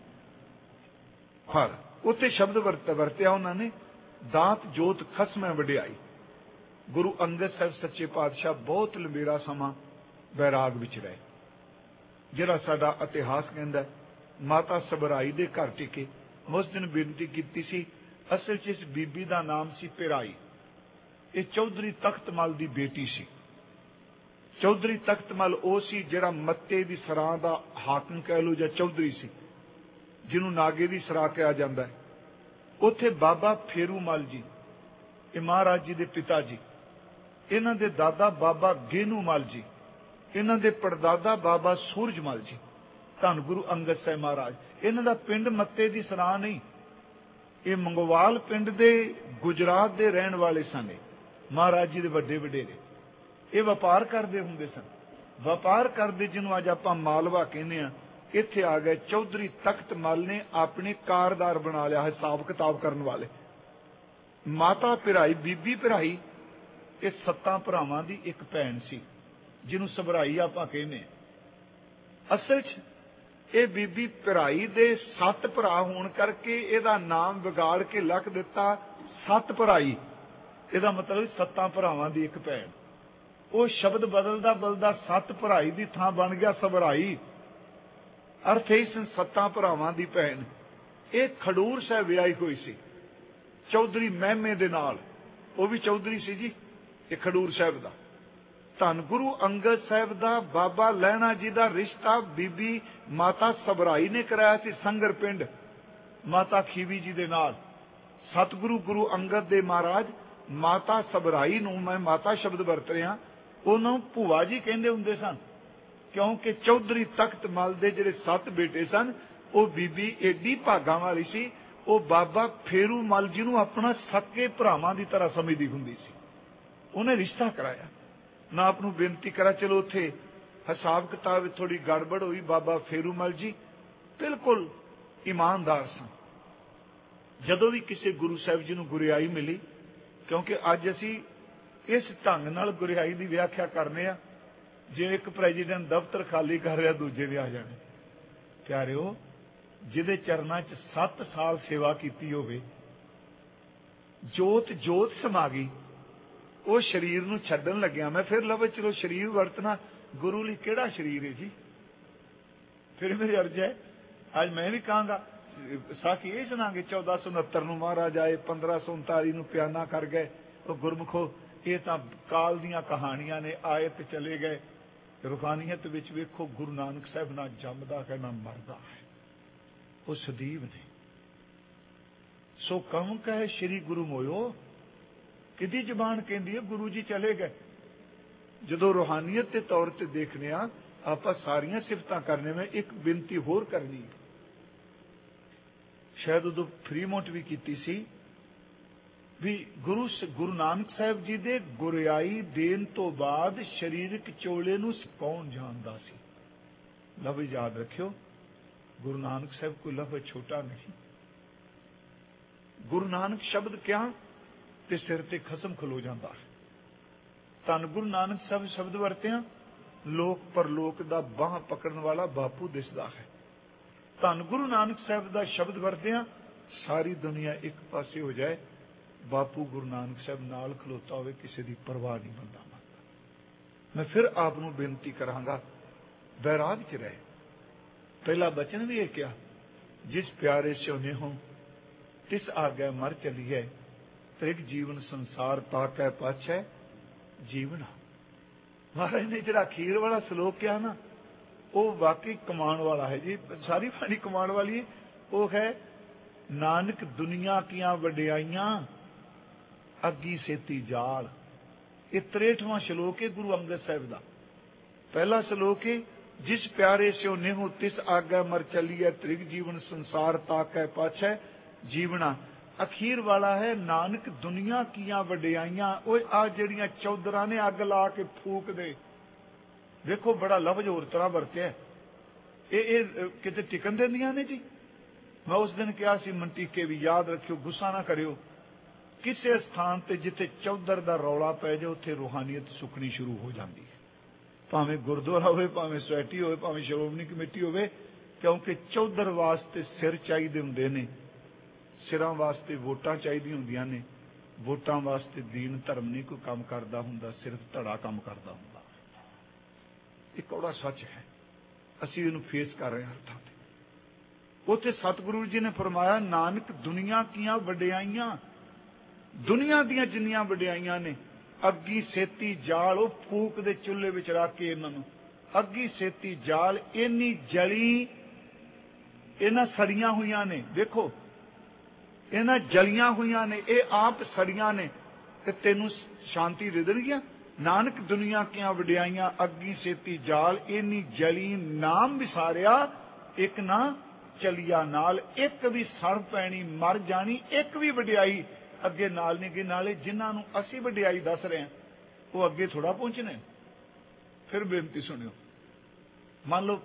पर उत्थे शब्द वरत वरतिया उन्होंने, दात जोत खसमै वडियाई। गुरु अंगद साहब सच्चे पातशाह बहुत लंबेरा समा बैराग विच रहे। जिहड़ा साडा इतिहास कहंदा है, माता सबराई दे घर टिके। मैं उस दिन बेनती की सी, असल च इस बीबी का नाम सी पिराई। ये चौधरी तख्तमल की बेटी सी। चौधरी तख्तमल वो सी जिहड़ा मत्ते दी सराह दा हाकम कह लो या चौधरी सी, जिन्हों नागे दी सराह कहा जाता है। उत्थे बाबा फेरूमल जी, ये महाराज जी दे पिता जी, इन्हां दे दादा बाबा गेनूमल जी, इन्हां दे पड़दादा बाबा सूरजमल जी, धन गुरु अंगद साहिब महाराज। इन्हां दा पिंड मत्ते दी सराह नहीं, ये मंगोवाल पिंड दे गुजरात दे रहन वाले सन। महाराज जी दे वड्डे वडेरे ये व्यापार करते हुंदे सन। व्यापार करते जिन्हों अज आपां मालवा कहने आ, इत्थे आ गए चौधरी तख्तमल ने अपने कारदार बना लिया, हिसाब किताब करने वाले। माता पिराई, बीबी पिराई, ये सत्तां भरावां दी एक भैन सी, जिन्हों सबराई आपां कहने। असल च ये बीबी पिराई दे सत्त भरा होने करके इहदा नाम विगाड़ के लख दिता सत भराई। इहदा मतलब सत्तां भरावां दी एक भैन। वो शब्द बदलदा बदलदा सत भराई की थां बन गया सबराई। अर्थ इस सत्तां भरावां दी भैन। ये खडूर साहब विआही हुई सी चौधरी महमे दे नाल। वो भी चौधरी सी जी, ये खडूर साहब दा। धन गुरु अंगद साहब दा बाबा लहणा जी दा रिश्ता बीबी माता सबराई ने कराया सी संगर पिंड माता खीवी जी दे नाल। सतगुरु गुरु अंगद दे महाराज माता सबराई नूं मैं माता शब्द वरत रहा, उन्होंने भूआ जी कहते होंदे सन, क्योंकि चौधरी तख्तमल दे जिहड़े सत्त बेटे सन, वो बीबी एडी भागां वाली सी, वो बाबा फेरूमल जी नूं अपना सके भरावां दी तरह समझदी हुंदी सी। उन्हें रिश्ता कराया। मैं आपनूं बेनती करा, चलो उत्थे हिसाब किताब थोड़ी गड़बड़ हुई। बाबा फेरूमल जी बिल्कुल ईमानदार सन। जदों भी किसी गुरु साहब जी नूं गुरियाई मिली, क्योंकि अज असी इस ढंग नाल गुरियाई की व्याख्या करने आ, जे एक प्रेजिडेंट दफ्तर खाली कर रहा दूजे भी आ जाने। प्यारिओ, जिहदे चरनां च सत्त साल सेवा की होवे, जोत जोत समा गई, वो शरीर नूं छड्डण लग्या। मैं फिर लव चलो शरीर वरतना, गुरु लई किहड़ा शरीर है जी। फिर मेरी अर्ज है, अज मैं भी कहांगा साखी ये सुनांगे, चौदह सौ उनहत्तर नूं महाराज आए, पंद्रह सौ उनताली नूं प्याना कर गए। तो गुरमुखो ये तो काल दियां कहानियां ने, आए तो चले गए। रूहानीयत विच वेखो गुरु नानक साहब ना जमदा है ना मरदा है, वो सदीव ने। सो कम कहे श्री गुरु मोयो, किदी जबान कहती है गुरु जी चले गए। जदों रूहानीयत के तौर पर देखने आप सारियां सिफतां करने में एक बेनती होर करनी, शायद उदों फ्रीमोंट भी की सी भी, गुरु गुरु नानक साहब जी दे गुरियाई देन तो बाद शरीरक चोले नूं कौन जानदा सी। लफ्ज़ याद रखियो, गुरु नानक साहब कोई लफ्ज़ छोटा नहीं। गुरु नानक शब्द क्या ते सिर ते खसम खलो जाता है। धन गुरु नानक साहब शब्द वरतिया, लोक परलोक दा बाह पकड़न वाला बापू दिसदा है। धन गुरु नानक साहब दा शब्द वरतिया, सारी दुनिया एक पासे हो जाए, बापू गुरु नानक साहब नाल खलोता होवे, किसी की परवाह नहीं बंदा मनदा। मैं फिर आपनूं बेनती करांगा, बैराग च रहे। पहला बचन भी यह क्या, जिस प्यारे स्योने हो तिस आगे मर चलिए, त्रिग जीवन संसार ताकै पाछै जीवना। महाराज ने जिहड़ा अखीर वाला श्लोक किया ना, वो वाकई कमाण वाला है जी, सारी बाणी कमाण वाली है। वो है, नानक दुनिया किया वडियाइयां अगी सेती जाल। ये त्रेठवां श्लोक है गुरु अंगद साहब का। पहला श्लोक है, जिस प्यारे स्यो नेहो तिस आगे मर चलिए, त्रिग जीवन संसार ताकै पाछै जीवना। अखीर वाला है, नानक दुनिया किया वडियाइयां। वो आ जड़ियां चौधरा ने अग ला के फूक दे, देखो बड़ा लफ्ज होर तरह वरत्या, ये किते टिकन देंदियां ने जी। मैं उस दिन कहा सी, मंटीके भी याद रखियो, गुस्सा ना करियो। किसी स्थान पर जिथे चौधर का रौला पै जाए, उत्थे रूहानीयत सुखनी शुरू हो जाती है। भावें गुरुद्वारा होवे, भावें सोसाइटी होवे, भावें श्रोमणी कमेटी होवे, क्योंकि चौधर वास्ते सिर चाहिए हुंदे ने, सिरां वास्ते वोटां चाहिदियां हुंदियां ने, वोटां वास्ते दीन धर्म नहीं कोई काम करदा हुंदा, सिर्फ धड़ा काम करदा हुंदा। एक कौड़ा सच है, असीं इहनूं फेस कर रहे हर थां ते। उत्थे सतगुरु जी ने फरमाया, नानक दुनिया कीआं वडियाईयां, दुनिया दीयां जिन्नियां वडियाईयां ने, अग्गी सेती जाल, वो फूक दे चुल्हे विच रख के इन्हां नूं, अग्गी सेती जाल, इन्नी जली, इन्हां सड़ियां होईयां ने। देखो इन्हां जलियां होईयां ने, ये आप सड़ियां ने, ते तैनूं शांति दे देणगियां। नानक दुनिया कियां वडियाईयां, अग्गी सेती जाल, इन्नी जली, नाम विसारिया एक ना चलिया नाल, एक भी सड़ पैनी मर जानी, एक भी वडियाई अगे नाल नहीं गई। नाले जिन्हां नूं असीं वडियाई दस रहे हैं वो अगे थोड़ा पहुंचने। फिर बेनती सुनियो, मान लो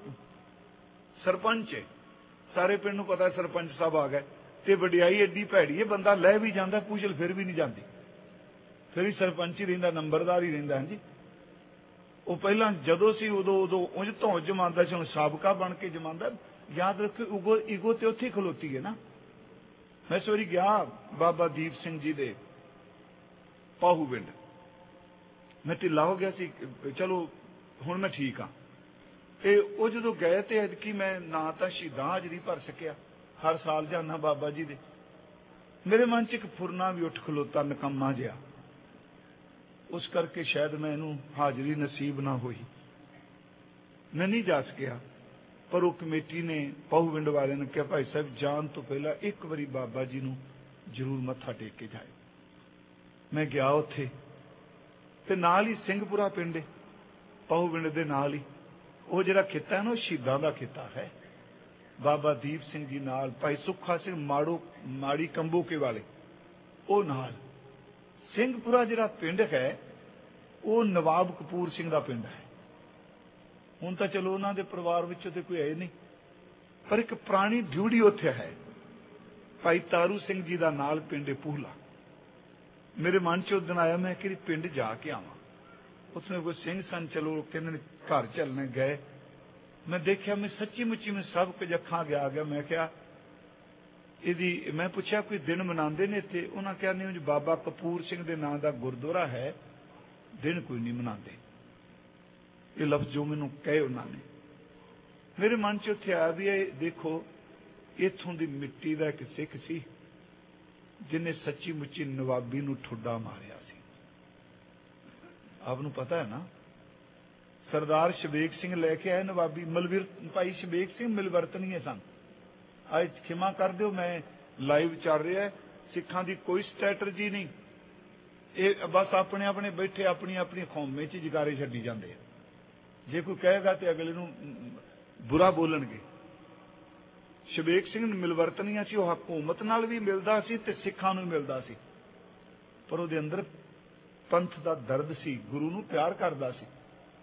सरपंच है, सारे पिंड नूं पता है सरपंच साहब आ गए, ते वडियाई एडी भैड़ी है, बंदा लै भी जाता पूछल फिर भी नहीं जाती, फिर ही सरपंच ही रहिंदा, नंबरदार ही रहिंदा। जी वो पहला जदों सी उदों उदों उंज धौं जमांदा सी, हुण साबका बन के जमांदा। याद रखो उगो ईगो ते उत्थे खलोती है ना। मैं इस वारी गया बाबा दीप सिंह जी दे पाहू पिंड, मैं ढिला हो गया सी, चलो हुण मैं ठीक हाँ। ते वो जदों गए ते अजकी मैं ना तां शहीदां हाजरी भर सकिया, हर साल जाना बाबा जी दे, मेरे मन च एक फुरना भी उठ खलोता निकम्मा जिहा, उस करके शायद मैं इनू हाजरी नसीब ना हुई, मैं नहीं जा सकिया। पर वो कमेटी ने पाहू पिंड वाले ने कहा, भाई साहब जान तो पहला एक बारी बाबा जी नू जरूर मत्था टेक के जाए। मैं गया उत्थे ते नाल ही सिंहपुरा पिंड है, पाहू पिंड दे नाल ही वो जिहड़ा खिता है ना, शहीदां दा खिता है। बाबा दीप सिंह जी नाल, भाई सुखा सिंह माड़ो माड़ी कंबोके वाले वो नाल, सिंहपुरा जिहड़ा पिंड है वो नवाब कपूर सिंह दा पिंड है। हुण तां चलो उन्हां दे परिवार विचों ते कोई है नहीं, पर एक पुरानी ड्यूटी उत्थे है। भाई तारू सिंह जी दा नाल पिंड है पूहला। मेरे मन च उस दिन आया, मैं कि पिंड जाके आवां, उसमें कोई सिंह सन, चलो कहंदे घर चलने गए। मैं देखा, मैं सच्ची मुच्ची में सब कुछ अखां गया गया। मैं क्या इहदी, मैं पुछया कोई दिन मनांदे ने इत्थे? उन्हां कहा नहीं, बाबा कपूर सिंह दे नां दा गुरुद्वारा है, दिन कोई नहीं मनांदे। ये लफ्ज जो मैनूं कहे उन्होंने, मेरे मन च उत्थे आया भी देखो इत्थों दी मिट्टी दा एक सिख सी जिन्हें सच्ची मुच्ची नवाबी नूं ठुड्डा मारिया सी। आप नूं पता है ना, सरदार शबेक सिंह लैके आए नवाबी, मलविर भाई शबेक सिंह मिलवर्तनीय सन। आज खिमा कर दिओ, मैं लाइव चल रहा है, सिखां दी कोई स्ट्रैटजी नहीं, ये बस अपने अपने बैठे अपनी अपनी कौमे च जगारे छड्डी जांदे आ। जे कोई कहेगा तो अगले नूं बुरा बोलणगे। शबेक सिंह मिलवर्तनीय सी, वह हुकूमत नाल भी मिलदा सी ते सिखां नूं मिलदा सी, पर उहदे अंदर पंथ दा दर्द सी, गुरु नूं प्यार करदा सी।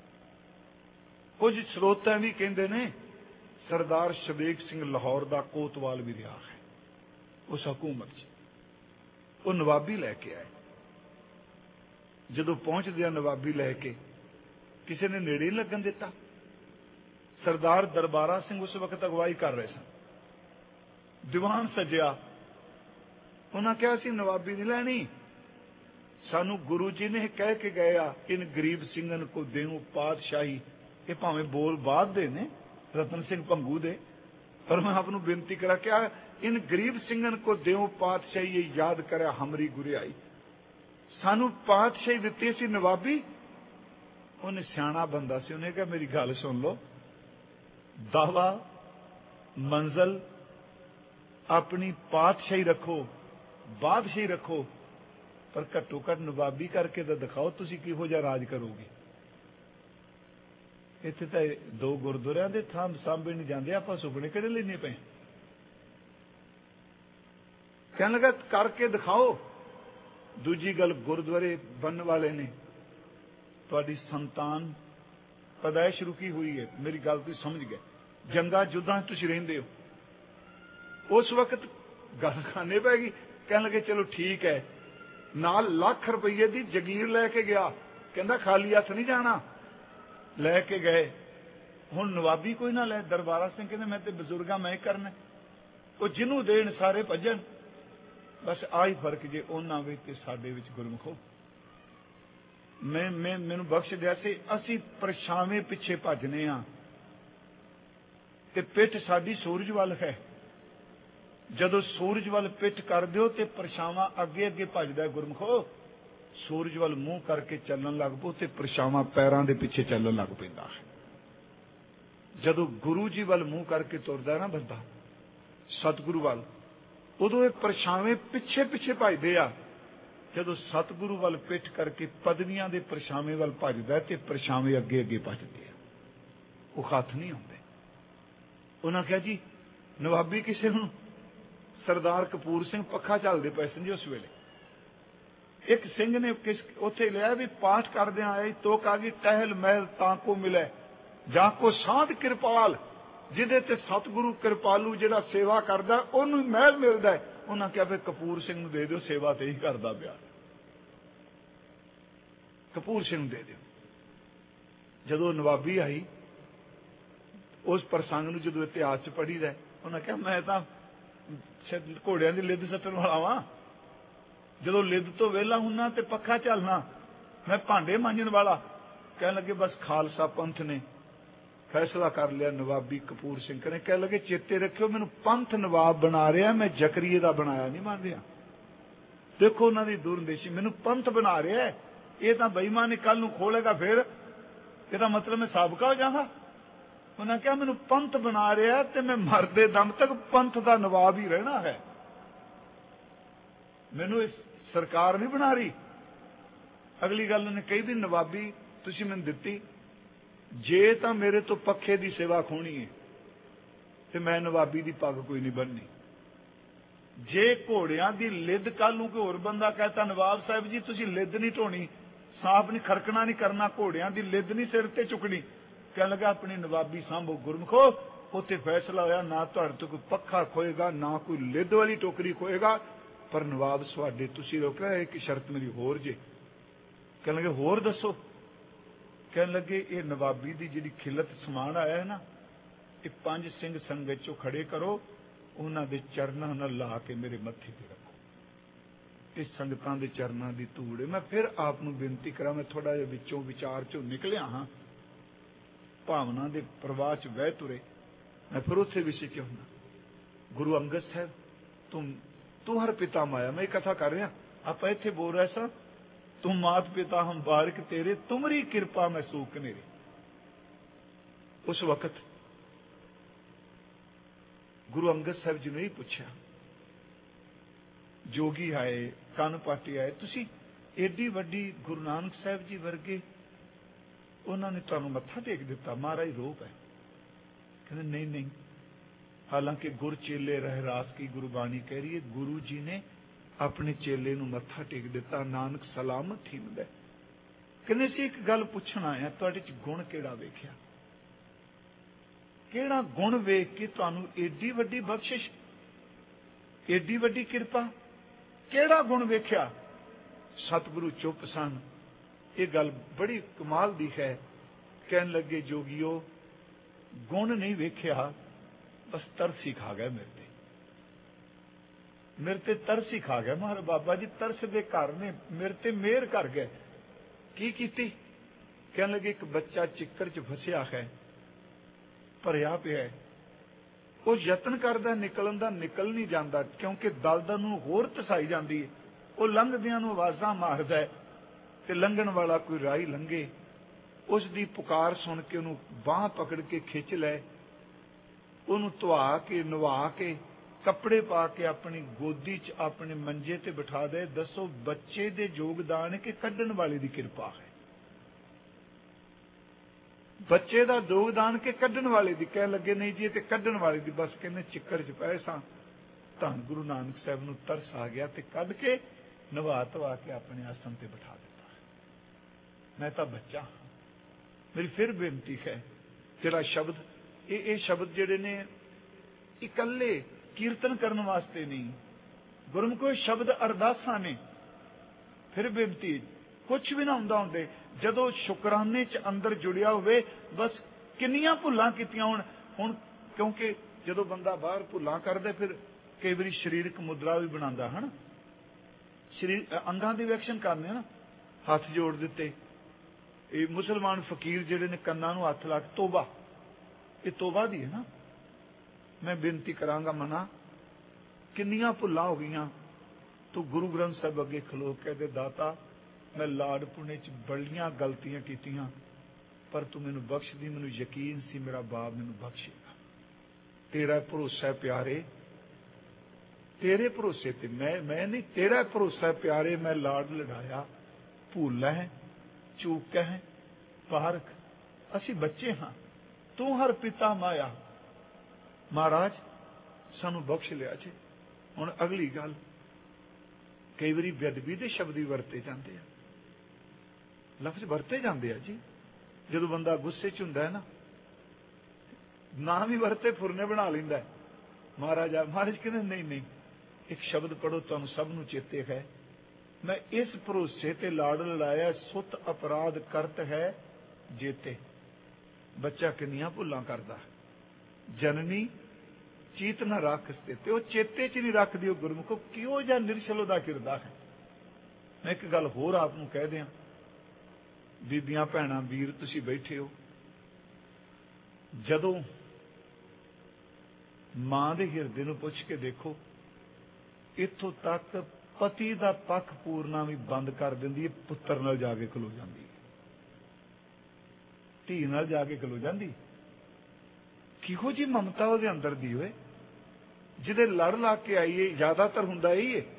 कुछ स्रोत भी कहंदे ने सरदार शबेक सिंह लाहौर दा कोतवाल भी रहा है उस हुकूमत च। वो नवाबी लैके आए, जदों पहुंचदे नवाबी लैके किसी ने नेड़े नहीं लगन दिता। सरदार दरबारा सिंह उस वक्त अगवाई कर रहे सन, दीवान सजया, उन्हें कहा सी नवाबी नहीं लैनी, सानू गुरु जी ने कह के गए आ, इन गरीब सिंघन को देऊं पातशाही। ये भावें बोल बाद दे ने रतन सिंह भंगू दे, पर मैं आपनू बेनती करा क्या, इन गरीब सिंघन को देऊं पातशाही, ये याद करे हमरी गुरियाई। सानू पातशाही दिती सी नवाबी। उन्हें सियाणा बंदा सी, उन्हें कहा मेरी गल सुन लो, दावा मंजिल अपनी पातशाही रखो, बादशाही रखो, पर घट्टो घट नवाबी करके तो दिखाओ तुसी किहो जिहा राज करोगे। इत्थे तां दो गुरुद्वारियां दे थां सांभे नहीं जांदे, आपां सुपने किहड़े लेने पे। कहने लगा करके दिखाओ। दूजी गल, गुरुद्वारे बनने वाले ने, तुहाडी संतान पैदाइश रुकी हुई है, मेरी गल तुसीं समझ गए, जंगा जुद्धां तुसीं रहिंदे हो। उस वक्त गल खाने पै गई। कहने लगे चलो ठीक है, नाल लाख रुपये की जगीर लैके गया, कहंदा खाली हथ नहीं जाना, ਲੈ ਕੇ ਗਏ। ਹੁਣ ਨਵਾਬੀ ਕੋਈ ਨਾ ਲੈ, ਦਰਬਾਰਾ ਸਿੰਘ ਕਹਿੰਦੇ ਮੈਂ ਤੇ ਬਜ਼ੁਰਗਾਂ ਮੈਂ ਕਰਨਾ, ਉਹ ਜਿਹਨੂੰ ਦੇਣ ਸਾਰੇ ਭੱਜਣ। ਬਸ ਆਹੀ ਫਰਕ ਜੇ ਉਹਨਾਂ ਵਿੱਚ ਤੇ ਸਾਡੇ ਵਿੱਚ ਗੁਰਮੁਖੋ। ਮੈਂ ਮੈਂ ਮੈਨੂੰ ਬਖਸ਼ ਦਿਆ ਸੀ, ਅਸੀਂ ਪਰਛਾਵੇਂ ਪਿੱਛੇ ਭੱਜਨੇ ਆ ਤੇ ਪਿੱਠ ਸਾਡੀ ਸੂਰਜ ਵੱਲ ਹੈ। ਜਦੋਂ ਸੂਰਜ ਵੱਲ ਪਿੱਠ ਕਰ ਦਿਓ ਤੇ ਪਰਛਾਵਾਂ ਅੱਗੇ ਅੱਗੇ ਭੱਜਦਾ ਗੁਰਮੁਖੋ। ਸੂਰਜ ਵੱਲ ਮੂੰਹ ਕਰਕੇ ਚੱਲਣ ਲੱਗ ਪਓ ਤੇ ਪਰਛਾਵਾਂ ਪੈਰਾਂ ਦੇ ਪਿੱਛੇ ਚੱਲਣ ਲੱਗ ਪੈਂਦਾ ਹੈ। ਜਦੋਂ ਗੁਰੂ ਜੀ ਵੱਲ ਮੂੰਹ ਕਰਕੇ ਤੁਰਦਾ ਨਾ ਬੰਦਾ, ਸਤਿਗੁਰੂ ਵੱਲ, ਉਦੋਂ ਇਹ ਪਰਛਾਵੇਂ ਪਿੱਛੇ ਪਿੱਛੇ ਭੱਜਦੇ ਆ। ਜਦੋਂ ਸਤਿਗੁਰੂ ਵੱਲ ਪਿੱਠ ਕਰਕੇ ਪਦਵੀਆਂ ਦੇ ਪਰਛਾਵੇਂ ਵੱਲ ਭੱਜਦਾ ਤੇ ਪਰਛਾਵੇਂ ਅੱਗੇ ਅੱਗੇ ਭੱਜਦੇ ਆ, ਉਹ ਹੱਥ ਨਹੀਂ ਆਉਂਦੇ। ਉਹਨਾਂ ਕਿਹਾ ਜੀ ਨਵਾਬੀ ਕਿਸੇ ਨੂੰ, ਸਰਦਾਰ ਕਪੂਰ ਸਿੰਘ ਪੱਖਾ ਝੱਲਦੇ ਪਏ ਸੀ ਜੀ ਉਸ ਵੇਲੇ। ਇੱਕ ਸਿੰਘ ਨੇ ਕਿਸ ਉੱਥੇ ਲਿਆ ਵੀ ਪਾਠ ਕਰਦਿਆਂ ਆਏ, ਤੋਕ ਆ ਗਈ ਟਹਿਲ ਮਹਿਲ ਤਾਂ ਕੋ ਮਿਲੇ ਜਾਂ ਕੋ ਸਾਧ ਕਿਰਪਾਲ, ਜਿਹਦੇ ਤੇ ਸਤਿਗੁਰੂ ਕਿਰਪਾਲੂ ਜਿਹੜਾ ਸੇਵਾ ਕਰਦਾ ਉਹਨੂੰ ਮਹਿਲ ਮਿਲਦਾ ਹੈ। ਉਹਨਾਂ ਕਿਹਾ ਵੀ ਕਪੂਰ ਸਿੰਘ ਨੂੰ ਦੇ ਦਿਓ, ਸੇਵਾ ਤੇ ਹੀ ਕਰਦਾ ਪਿਆ, ਕਪੂਰ ਸਿੰਘ ਨੂੰ ਦੇ ਦਿਓ। ਜਦੋਂ ਨਵਾਬੀ ਆਈ ਉਸ ਪ੍ਰਸੰਗ ਨੂੰ ਜਦੋਂ ਇਤਿਹਾਸ ਚ ਪੜ੍ਹੀਦਾ, ਉਹਨਾਂ ਕਿਹਾ ਮੈਂ ਤਾਂ ਘੋੜਿਆਂ ਦੀ ਲਿੱਦ ਸੱਟਣ ਵਾਲਾ ਵਾਂ, ਜਦੋਂ ਲਿੱਦ ਤੋਂ ਵਿਹਲਾ ਹੁੰਨਾ ਤੇ ਪੱਖਾ ਝੱਲਣਾ, ਮੈਂ ਭਾਂਡੇ ਮਾਂਜਣ ਵਾਲਾ। ਕਹਿਣ ਲੱਗੇ ਬਸ ਖਾਲਸਾ ਪੰਥ ਨੇ ਫੈਸਲਾ ਕਰ ਲਿਆ। ਨਵਾਬੀ ਕਪੂਰ ਸਿੰਘ ਨੇ ਕਹਿ ਲੱਗੇ ਚੇਤੇ ਰੱਖਿਓ ਮੈਨੂੰ ਪੰਥ ਨਵਾਬ ਬਣਾ ਰਿਹਾ, ਮੈਂ ਜ਼ਕਰੀਏ ਦਾ ਬਣਾਇਆ ਨਹੀਂ ਮੰਨ ਰਿਹਾ। ਦੇਖੋ ਉਹਨਾਂ ਦੀ ਦੂਰਅੰਦੇਸ਼ੀ, ਮੈਨੂੰ ਪੰਥ ਬਣਾ ਰਿਹਾ, ਇਹ ਤਾਂ ਬੇਈਮਾਨ ਕੱਲ ਨੂੰ ਖੋਲੇਗਾ, ਫਿਰ ਇਹਦਾ ਮਤਲਬ ਮੈਂ ਸਾਬਕਾ ਹੋ ਜਾਵਾਂਗਾ। ਉਹਨਾਂ ਕਿਹਾ ਮੈਨੂੰ ਪੰਥ ਬਣਾ ਰਿਹਾ ਤੇ ਮੈਂ ਮਰਦੇ ਦਮ ਤੱਕ ਪੰਥ ਦਾ ਨਵਾਬ ਹੀ ਰਹਿਣਾ ਹੈ, ਮੈਨੂੰ ਇਸ ਸਰਕਾਰ ਨਹੀਂ ਬਣਾ ਰਹੀ। ਅਗਲੀ ਗੱਲ ਉਹਨੇ ਕਹੀ ਵੀ ਨਵਾਬੀ ਤੁਸੀਂ ਮੈਨੂੰ ਦਿੱਤੀ, ਜੇ ਤਾਂ ਮੇਰੇ ਤੋਂ ਪੱਖੇ ਦੀ ਸੇਵਾ ਖੋਣੀ ਹੈ ਤੇ ਮੈਂ ਨਵਾਬੀ ਦੀ ਪੱਗ ਕੋਈ ਨਹੀਂ ਬੰਨ੍ਹਣੀ। ਜੇ ਘੋੜਿਆਂ ਦੀ ਲਿੱਦ ਕੱਲ ਨੂੰ ਕੋਈ ਹੋਰ ਬੰਦਾ ਕਹਤਾ ਨਵਾਬ ਸਾਹਿਬ ਜੀ ਤੁਸੀਂ ਲਿੱਦ ਨਹੀਂ ਢੋਣੀ, ਸਾਫ ਨਹੀਂ ਖੜਕਣਾ ਨਹੀਂ ਕਰਨਾ, ਘੋੜਿਆਂ ਦੀ ਲਿੱਦ ਨਹੀਂ ਸਿਰ ਤੇ ਚੁੱਕਣੀ, ਕਹਿਣ ਲੱਗਾ ਆਪਣੀ ਨਵਾਬੀ ਸਾਂਭੋ ਗੁਰਮੁਖੋ। ਉੱਥੇ ਫੈਸਲਾ ਹੋਇਆ ਨਾ ਤੁਹਾਡੇ ਤੋਂ ਕੋਈ ਪੱਖਾ ਖੋਏਗਾ ਨਾ ਕੋਈ ਲਿੱਦ ਵਾਲੀ ਟੋਕਰੀ ਖੋਏਗਾ, ਪਰ ਨਵਾਬ ਤੁਹਾਡੇ ਤੁਸੀਂ ਰੋਕਿਆ ਇੱਕ ਸ਼ਰਤ ਮੇਰੀ ਹੋਰ ਜੇ। ਕਹਿਣ ਲੱਗੇ ਹੋਰ ਦੱਸੋ। ਕਹਿਣ ਲੱਗੇ ਇਹ ਨਵਾਬੀ ਦੀ ਜਿਹੜੀ ਖਿਲਤ ਸਮਾਨ ਆਇਆ ਹੈ ਨਾ, ਇਹ ਪੰਜ ਸਿੰਘ ਸੰਗਤ ਚੋਂ ਖੜੇ ਕਰੋ, ਉਹਨਾਂ ਦੇ ਚਰਨਾਂ ਨਾਲ ਲਾ ਕੇ ਮੇਰੇ ਮੱਥੇ ਤੇ ਰੱਖੋ। ਇਹ ਸੰਗਤਾਂ ਦੇ ਚਰਨਾਂ ਦੀ ਧੂੜ ਹੈ। ਮੈਂ ਫਿਰ ਆਪ ਨੂੰ ਬੇਨਤੀ ਕਰਾਂ, ਮੈਂ ਥੋੜਾ ਜਿਹਾ ਵਿੱਚੋਂ ਵਿਚਾਰ ਚੋਂ ਨਿਕਲਿਆ ਹਾਂ, ਭਾਵਨਾ ਦੇ ਪ੍ਰਵਾਹ ਚ ਵਹਿ ਤੁਰੇ, ਮੈਂ ਫਿਰ ਉੱਥੇ ਵਿਸ਼ੇ ਚ ਹੁੰਦਾ। ਗੁਰੂ ਅੰਗਦ ਸਾਹਿਬ ਤੁਮ ਤੂੰ ਹਰ ਪਿਤਾ ਮਾਇਆ, ਮੈਂ ਇਹ ਕਥਾ ਕਰ ਰਿਹਾ, ਆਪਾਂ ਇੱਥੇ ਬੋਲ ਰਹੇ ਸਾਂ ਤੂੰ ਮਾਤ ਪਿਤਾ ਹਮ ਬਾਰਿਕ ਤੇਰੇ, ਤੁਮਰੀ ਕਿਰਪਾ ਮੈਂ ਸੂਖ ਨੇਰੇ। ਉਸ ਵਕਤ ਗੁਰੂ ਅੰਗਦ ਸਾਹਿਬ ਜੀ ਨੇ ਹੀ ਪੁੱਛਿਆ, ਜੋਗੀ ਆਏ, ਕੰਨ ਪਾਟੀ ਆਏ, ਤੁਸੀਂ ਏਡੀ ਵੱਡੀ ਗੁਰੂ ਨਾਨਕ ਸਾਹਿਬ ਜੀ ਵਰਗੇ ਉਹਨਾਂ ਨੇ ਤੁਹਾਨੂੰ ਮੱਥਾ ਟੇਕ ਦਿੱਤਾ, ਮਹਾਰਾਜ ਰੂਪ ਹੈ। ਕਹਿੰਦੇ ਨਹੀਂ ਨਹੀਂ, ਹਾਲਾਂਕਿ ਗੁਰ ਚੇਲੇ ਰਹਿ ਰਾਸ ਕੀ ਗੁਰਬਾਣੀ ਕਹਿ ਰਹੀ ਹੈ, ਗੁਰੂ ਜੀ ਨੇ ਆਪਣੇ ਚੇਲੇ ਨੂੰ ਮੱਥਾ ਟੇਕ ਦਿੱਤਾ, ਨਾਨਕ ਸਲਾਮਤ ਥੀਮਦਾ। ਕਹਿੰਦੇ ਸੀ ਇੱਕ ਗੱਲ ਪੁੱਛਣ ਆਇਆ, ਤੁਹਾਡੇ ਚ ਗੁਣ ਕਿਹੜਾ ਵੇਖਿਆ, ਕਿਹੜਾ ਗੁਣ ਵੇਖ ਕੇ ਤੁਹਾਨੂੰ ਏਡੀ ਵੱਡੀ ਬਖਸ਼ਿਸ਼, ਏਡੀ ਵੱਡੀ ਕਿਰਪਾ, ਕਿਹੜਾ ਗੁਣ ਵੇਖਿਆ। ਸਤਿਗੁਰੂ ਚੁੱਪ ਸਨ। ਇਹ ਗੱਲ ਬੜੀ ਕਮਾਲ ਦੀ ਹੈ। ਕਹਿਣ ਲੱਗੇ ਜੋਗੀਓ ਗੁਣ ਨਹੀਂ ਵੇਖਿਆ, ਬਸ ਤਰਸ ਹੀ ਖਾ ਗਿਆ ਮੇਰੇ ਤੇ, ਮੇਰੇ ਤੇ ਤਰਸ ਹੀ ਖਾ ਗਿਆ। ਮਹਾਰਾਜ ਬਾਬਾ ਜੀ ਤਰਸ ਦੇ ਘਰ ਨੇ, ਮੇਰੇ ਤੇ ਮਿਹਰ ਕਰ ਗਏ। ਕੀ ਕੀਤੀ। ਕਹਿਣ ਲੱਗੇ ਇੱਕ ਬੱਚਾ ਚਿੱਕਰ ਚ ਫਸਿਆ ਹੈ, ਭਰਿਆ ਪਿਆ, ਉਹ ਯਤਨ ਕਰਦਾ ਨਿਕਲਣ ਦਾ, ਨਿਕਲ ਨਹੀਂ ਜਾਂਦਾ, ਕਿਉਂਕਿ ਦਲਦਲ ਨੂੰ ਹੋਰ ਧਸਾਈ ਜਾਂਦੀ ਹੈ। ਉਹ ਲੰਘਦਿਆਂ ਨੂੰ ਆਵਾਜ਼ਾਂ ਮਾਰਦਾ ਹੈ ਤੇ ਲੰਘਣ ਵਾਲਾ ਕੋਈ ਰਾਹੀ ਲੰਘੇ, ਉਸ ਦੀ ਪੁਕਾਰ ਸੁਣ ਕੇ ਉਹਨੂੰ ਬਾਂਹ ਪਕੜ ਕੇ ਖਿੱਚ ਲੈ, ਉਹਨੂੰ ਧਵਾ ਕੇ ਨਵਾ ਕੇ ਕੱਪੜੇ ਪਾ ਕੇ ਆਪਣੀ ਗੋਦੀ ਚ ਆਪਣੇ ਮੰਜੇ ਤੇ ਬਿਠਾ ਦੇ। ਦੱਸੋ ਬੱਚੇ ਦੇ ਯੋਗਦਾਨ ਕਿ ਕੱਢਣ ਵਾਲੇ ਦੀ ਕਿਰਪਾ ਹੈ, ਬੱਚੇ ਦਾ ਯੋਗਦਾਨ ਕਿ ਕੱਢਣ ਵਾਲੇ ਦੀ। ਕਹਿਣ ਲੱਗੇ ਨਹੀਂ ਜੀ ਇਹ ਤੇ ਕੱਢਣ ਵਾਲੇ ਦੀ। ਬਸ ਕਹਿੰਦੇ ਚਿੱਕਰ ਚ ਪਏ ਸਾਂ, ਧੰਨ ਗੁਰੂ ਨਾਨਕ ਸਾਹਿਬ ਨੂੰ ਤਰਸ ਆ ਗਿਆ ਤੇ ਕੱਢ ਕੇ ਨਵਾ ਧਵਾ ਕੇ ਆਪਣੇ ਆਸਣ ਤੇ ਬਿਠਾ ਦਿੱਤਾ। ਮੈਂ ਤਾਂ ਬੱਚਾ। ਮੇਰੀ ਫਿਰ ਬੇਨਤੀ ਹੈ, ਜਿਹੜਾ ਸ਼ਬਦ ਇਹ ਇਹ ਸ਼ਬਦ ਜਿਹੜੇ ਨੇ ਇਕੱਲੇ ਕੀਰਤਨ ਕਰਨ ਵਾਸਤੇ ਨਹੀਂ, ਗੁਰਮੁਖੋ ਸ਼ਬਦ ਅਰਦਾਸਾਂ ਨੇ। ਫਿਰ ਬੇਨਤੀ, कुछ भी ना हुंदा हुंदे जदों शुकराने च अंदर जुड़िया होवे बस किन्नियां भुल्लां कीतियां होण हुण क्योंकि जदों बंदा बाहर भुल्लां करदे फिर कई वारी शरीरक मुद्रा भी बनांदा है ना शरीर अंगां दी वैक्शन करने ना हथ जोड़ दिते ये मुसलमान फकीर जिहड़े ने कन्नां नूं हथ ला के तोबा ये तोबा दी है ना मैं बेनती करांगा मना किन्नियां भुल्लां हो गईयां तू गुरु ग्रंथ साहिब अगे खलो के दे दाता मैं लाड़पुणे च बड़ियां गलतियां कीतियां पर तू मैनू बख्श दी मैनू यकीन सी मेरा बाप मैनू बख्शेगा तेरा भरोसा है प्यारे तेरे भरोसे ते मैं मैं नहीं तेरा भरोसा है प्यारे मैं लाड़ लड़ाया भूल है चूक है पारख असी बच्चे हाँ तू हर पिता माया महाराज सानू बख्श लिया जी हुण अगली गल कई बारी बेअदबी दे शब्द ही वरते जाते हैं लफ्ज वरते जाते हैं जी जदों बंदा गुस्से च हुंदा है ना ना भी वरते फुरने बना लैंदा है महाराज महाराज कहते नहीं नहीं एक शब्द पढ़ो तुहानू सब नू चेते है मैं इस भरोसे ते लाड़ लड़ाया सुत अपराध करत है जेते बच्चा किन्नियां भुल्लां करदा जननी चीत न रख ते वो चेते च नहीं रखदी गुरमुखो किहो जिहा निरछल दा किरदार है मैं एक गल होर आप नूं कह दियां बीबियां भैणां वीर तुसीं बैठे हो जदों मां दे हिरदे नूं पुछ के देखो इत्थों तक पति दा पक्ष पूरना भी बंद कर दिंदी है पुत्तर नाल जाके खलो जांदी धी नाल जाके खलो जांदी किहो जी ममता ਉਹਦੇ अंदर दी होए ਜਿਹਦੇ ਲੜ ਲਾ ਕੇ ਆਈਏ ਜ਼ਿਆਦਾਤਰ ਹੁੰਦਾ ਹੀ ਹੈ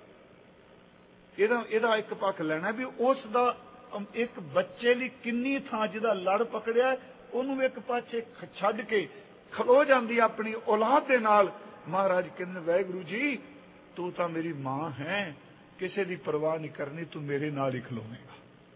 ਇਹਦਾ ਇਹਦਾ ਇੱਕ ਪੱਖ ਲੈਣਾ ਵੀ ਉਸ ਦਾ ਇੱਕ ਬੱਚੇ ਲਈ ਕਿੰਨੀ ਥਾਂ ਜਿਹਦਾ ਲੜ ਪਕੜਿਆ ਉਹਨੂੰ ਇੱਕ ਪਾਸੇ ਛੱਡ ਕੇ ਖਲੋ ਜਾਂਦੀ ਆਪਣੀ ਔਲਾਦ ਦੇ ਨਾਲ ਮਹਾਰਾਜ ਕਹਿੰਦੇ ਵਾਹਿਗੁਰੂ ਜੀ ਤੂੰ ਤਾਂ ਮੇਰੀ ਮਾਂ ਹੈ ਕਿਸੇ ਦੀ ਪਰਵਾਹ ਨਹੀਂ ਕਰਨੀ ਤੂੰ ਮੇਰੇ ਨਾਲ ਹੀ ਖਲੋਵੇਂਗਾ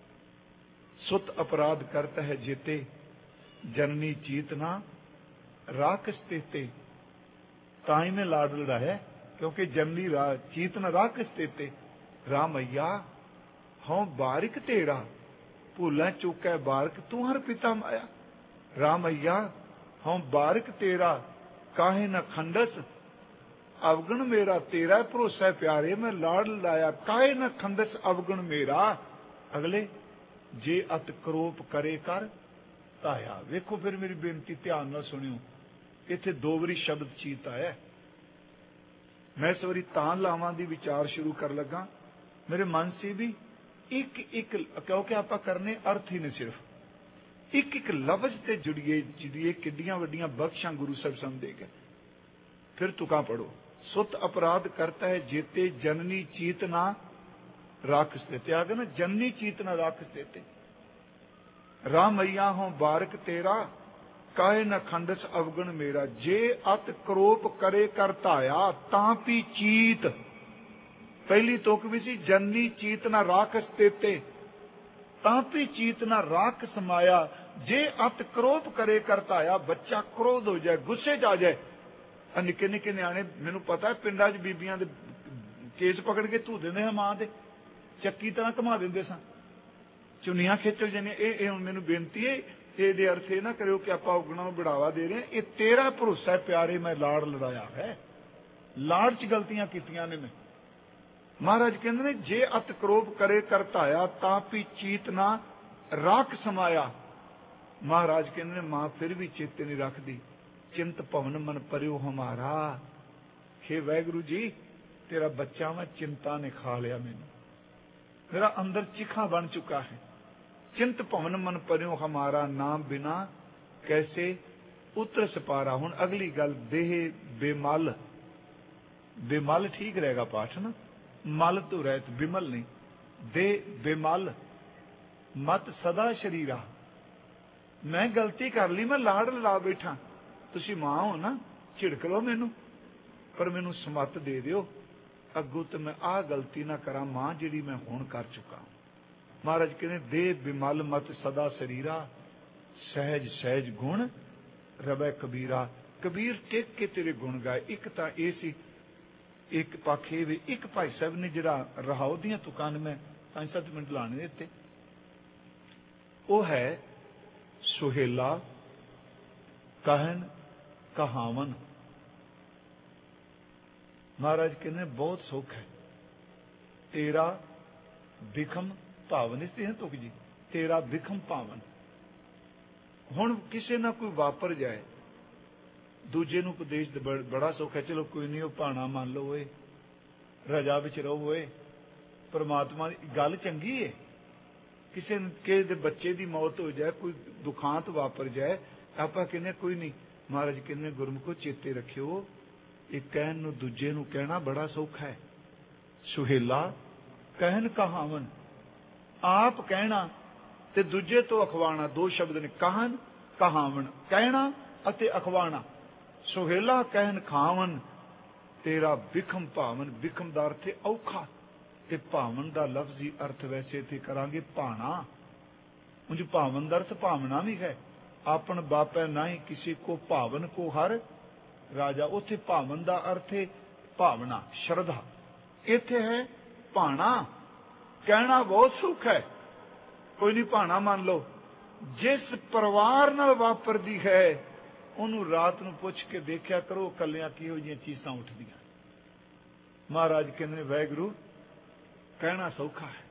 ਸੁਤ ਅਪਰਾਧ ਕਰਤਾ ਹੈ ਜੇਤੇ ਜਨਨੀ ਚੀਤਨਾ राकस तेते ताई में लाड़ लड़ाया क्योंकि जननी रा चीत न राकस तेते रामैया हों बारिक तेरा भूला चूका बारक तू हर पिता माया रामैया हों बारिक तेरा काहे न खंडस अवगुण मेरा तेरा भरोसा प्यारे मैं लाड़ लड़ाया काहे न खंडस अवगुण मेरा अगले जे अत करोप करे कर ताया वेखो फिर मेरी बेनती ध्यान नाल सुनियो इत्थे दो वारी शब्द चीत आया मैं इस वारी तां लावां दी विचार शुरू कर लगा मेरे मन से भी एक एक क्योंकि आपां करने अर्थ ही ने सिर्फ एक एक लफ्ज ते जुड़िए जुड़िए किड्डियां वड्डियां बख्शां गुरु साहिब सानूं दे गए फिर तुकां पढ़ो सुत अपराध करता है जेते जननी चीतना राखस देते आ गए ना जननी चीतना राखस देते रामैया हों बारक तेरा काहे न खंडस अवगुण मेरा जे अत करोप करे कर धाया तापी चीत पहली तुक भी सी जननी चीत न राखस तेते तापी चीत न राख समाया जे अत करोप करे कर धाया बच्चा क्रोध हो जाए गुस्से च आ जाए निके निके न्याणे मैनू पता है पिंडा च बीबियां दे केस पकड़ के धू देंदे मां दे चक्की तरह घुमा देंदे सन चुनियां खिंचल जानियां मैनू बेनती है ये अर्थ ये ना करो कि आप उगना बढ़ावा दे रहे हैं ये तेरा भरोसा है प्यारे मैं लाड़ लड़ाया है लाड़ च गलतियां कीतियां ने मैं महाराज कहते ने जे अत करोप करे कर धाया तापी चीत ना राख समाया महाराज कहते ने मां फिर भी चेते नहीं रखती चिंत भवन मन परियो हमारा हे वाहिगुरु जी तेरा बच्चा मैं चिंता ने खा लिया मैनू मेरा अंदर चिखा बन चुका है चिंत भवन मन परियो हमारा नाम बिना कैसे उतर सपारा हुण अगली गल देह बेमल बेमल ठीक रहेगा पाठ ना मल तो रहत बिमल नहीं देह बेमल मत सदा शरीरा मैं गलती कर ली मैं लाड़ ला बैठा तुसी मां हो ना झिड़क लो मैनू पर मैनू समत दे दियो अगों तो मैं आ गलती ना करा मां जिहड़ी मैं हुण कर चुका महाराज कहते दे बिमल मत सदा शरीरा सहज सहज गुण रवै कबीरा कबीर टेक के तेरे गुण गाए एक तां ये सी एक पक्ष ये एक भाई साहब ने जिहड़ा रहाओ दियां तुकां मैं ਪੰਜ ਸੱਤ ਮਿੰਟ ਲਾਣੇ ਇੱਥੇ। ਉਹ ਹੈ ਸੁਹੇਲਾ ਕਹਿਣ ਕਹਾਵਨ। ਮਹਾਰਾਜ ਕਹਿੰਦੇ ਬਹੁਤ ਸੁੱਖ ਹੈ ਤੇਰਾ ਬਿਖਮ ਭਾਵਨ। ਇਸ ਤੇ ਤੁਕ ਜੀ ਤੇਰਾ ਬਿਖਮ ਭਾਵਨ। ਹੁਣ ਕਿਸੇ ਨਾਲ ਕੋਈ ਵਾਪਰ ਜਾਏ, ਦੂਜੇ ਨੂੰ ਉਪਦੇਸ਼ ਬੜਾ ਸੁੱਖ ਹੈ, ਚਲੋ ਕੋਈ ਨਹੀਂ ਉਹ ਭਾਣਾ ਮੰਨ ਲਓ, ਓਏ ਰਜਾ ਵਿੱਚ ਰਹੋ, ਓਏ ਪਰਮਾਤਮਾ ਦੀ ਗੱਲ ਚੰਗੀ ਹੈ। ਕਿਸੇ ਕਿਸੇ ਦੇ ਬੱਚੇ ਦੀ ਮੌਤ ਹੋ ਜਾਏ, ਕੋਈ ਦੁਖਾਂਤ ਵਾਪਰ ਜਾਏ, ਆਪਾਂ ਕਹਿੰਦੇ ਕੋਈ ਨਹੀਂ। ਮਹਾਰਾਜ ਕਹਿੰਦੇ ਗੁਰਮੁਖੋ ਚੇਤੇ ਰੱਖਿਓ, ਇਹ ਕਹਿਣ ਨੂੰ ਦੂਜੇ ਨੂੰ ਕਹਿਣਾ ਬੜਾ ਸੌਖਾ ਹੈ। ਸੁਹੇਲਾ ਕਹਿਣ ਕਹਾਵਨ, ਆਪ ਕਹਿਣਾ ਤੇ ਦੂਜੇ ਤੋਂ ਅਖਵਾਣਾ, ਦੋ ਸ਼ਬਦ ਨੇ, ਕਹਿਣ ਕਹਾਵਨ, ਕਹਿਣਾ ਅਤੇ ਅਖਵਾਣਾ। ਸੁਹੇਲਾ ਕਹਿਣ ਖਾਵਨ ਤੇਰਾ ਬਿਖਮ ਭਾਵਨ। ਬਿਖਮ ਦਾ ਅਰਥ ਹੈ ਔਖਾ, ਤੇ ਭਾਵਨ ਦਾ ਲਫ਼ਜ਼ੀ ਅਰਥ ਵੈਸੇ ਤੇ ਕਰਾਂਗੇ ਭਾਣਾ। ਉਂਝ ਭਾਵਨ ਦਾ ਅਰਥ ਭਾਵਨਾ ਵੀ ਹੈ। ਆਪਨ ਬਾਪੈ ਨਾਹੀ ਕਿਸੇ ਕੋ ਭਾਵਨ ਕੋ ਹਰ ਰਾਜਾ। ਉੱਥੇ ਭਾਵਨ ਦਾ ਅਰਥ ਹੈ ਭਾਵਨਾ, ਸ਼ਰਧਾ। ਇੱਥੇ ਹੈ ਭਾਣਾ। ਕਹਿਣਾ ਬਹੁਤ ਸੁੱਖ ਹੈ, ਕੋਈ ਨਹੀਂ ਭਾਣਾ ਮੰਨ ਲਓ। ਜਿਸ ਪਰਿਵਾਰ ਨਾਲ ਵਾਪਰਦੀ ਹੈ ਉਹਨੂੰ ਰਾਤ ਨੂੰ ਪੁੱਛ ਕੇ ਦੇਖਿਆ ਕਰੋ ਕੱਲਿਆਂ ਕਿਹੋ ਜਿਹੀਆਂ ਚੀਜ਼ਾਂ ਉੱਠਦੀਆਂ। ਮਹਾਰਾਜ ਕਹਿੰਦੇ ਵਾਹਿਗੁਰੂ ਕਹਿਣਾ ਸੌਖਾ ਹੈ,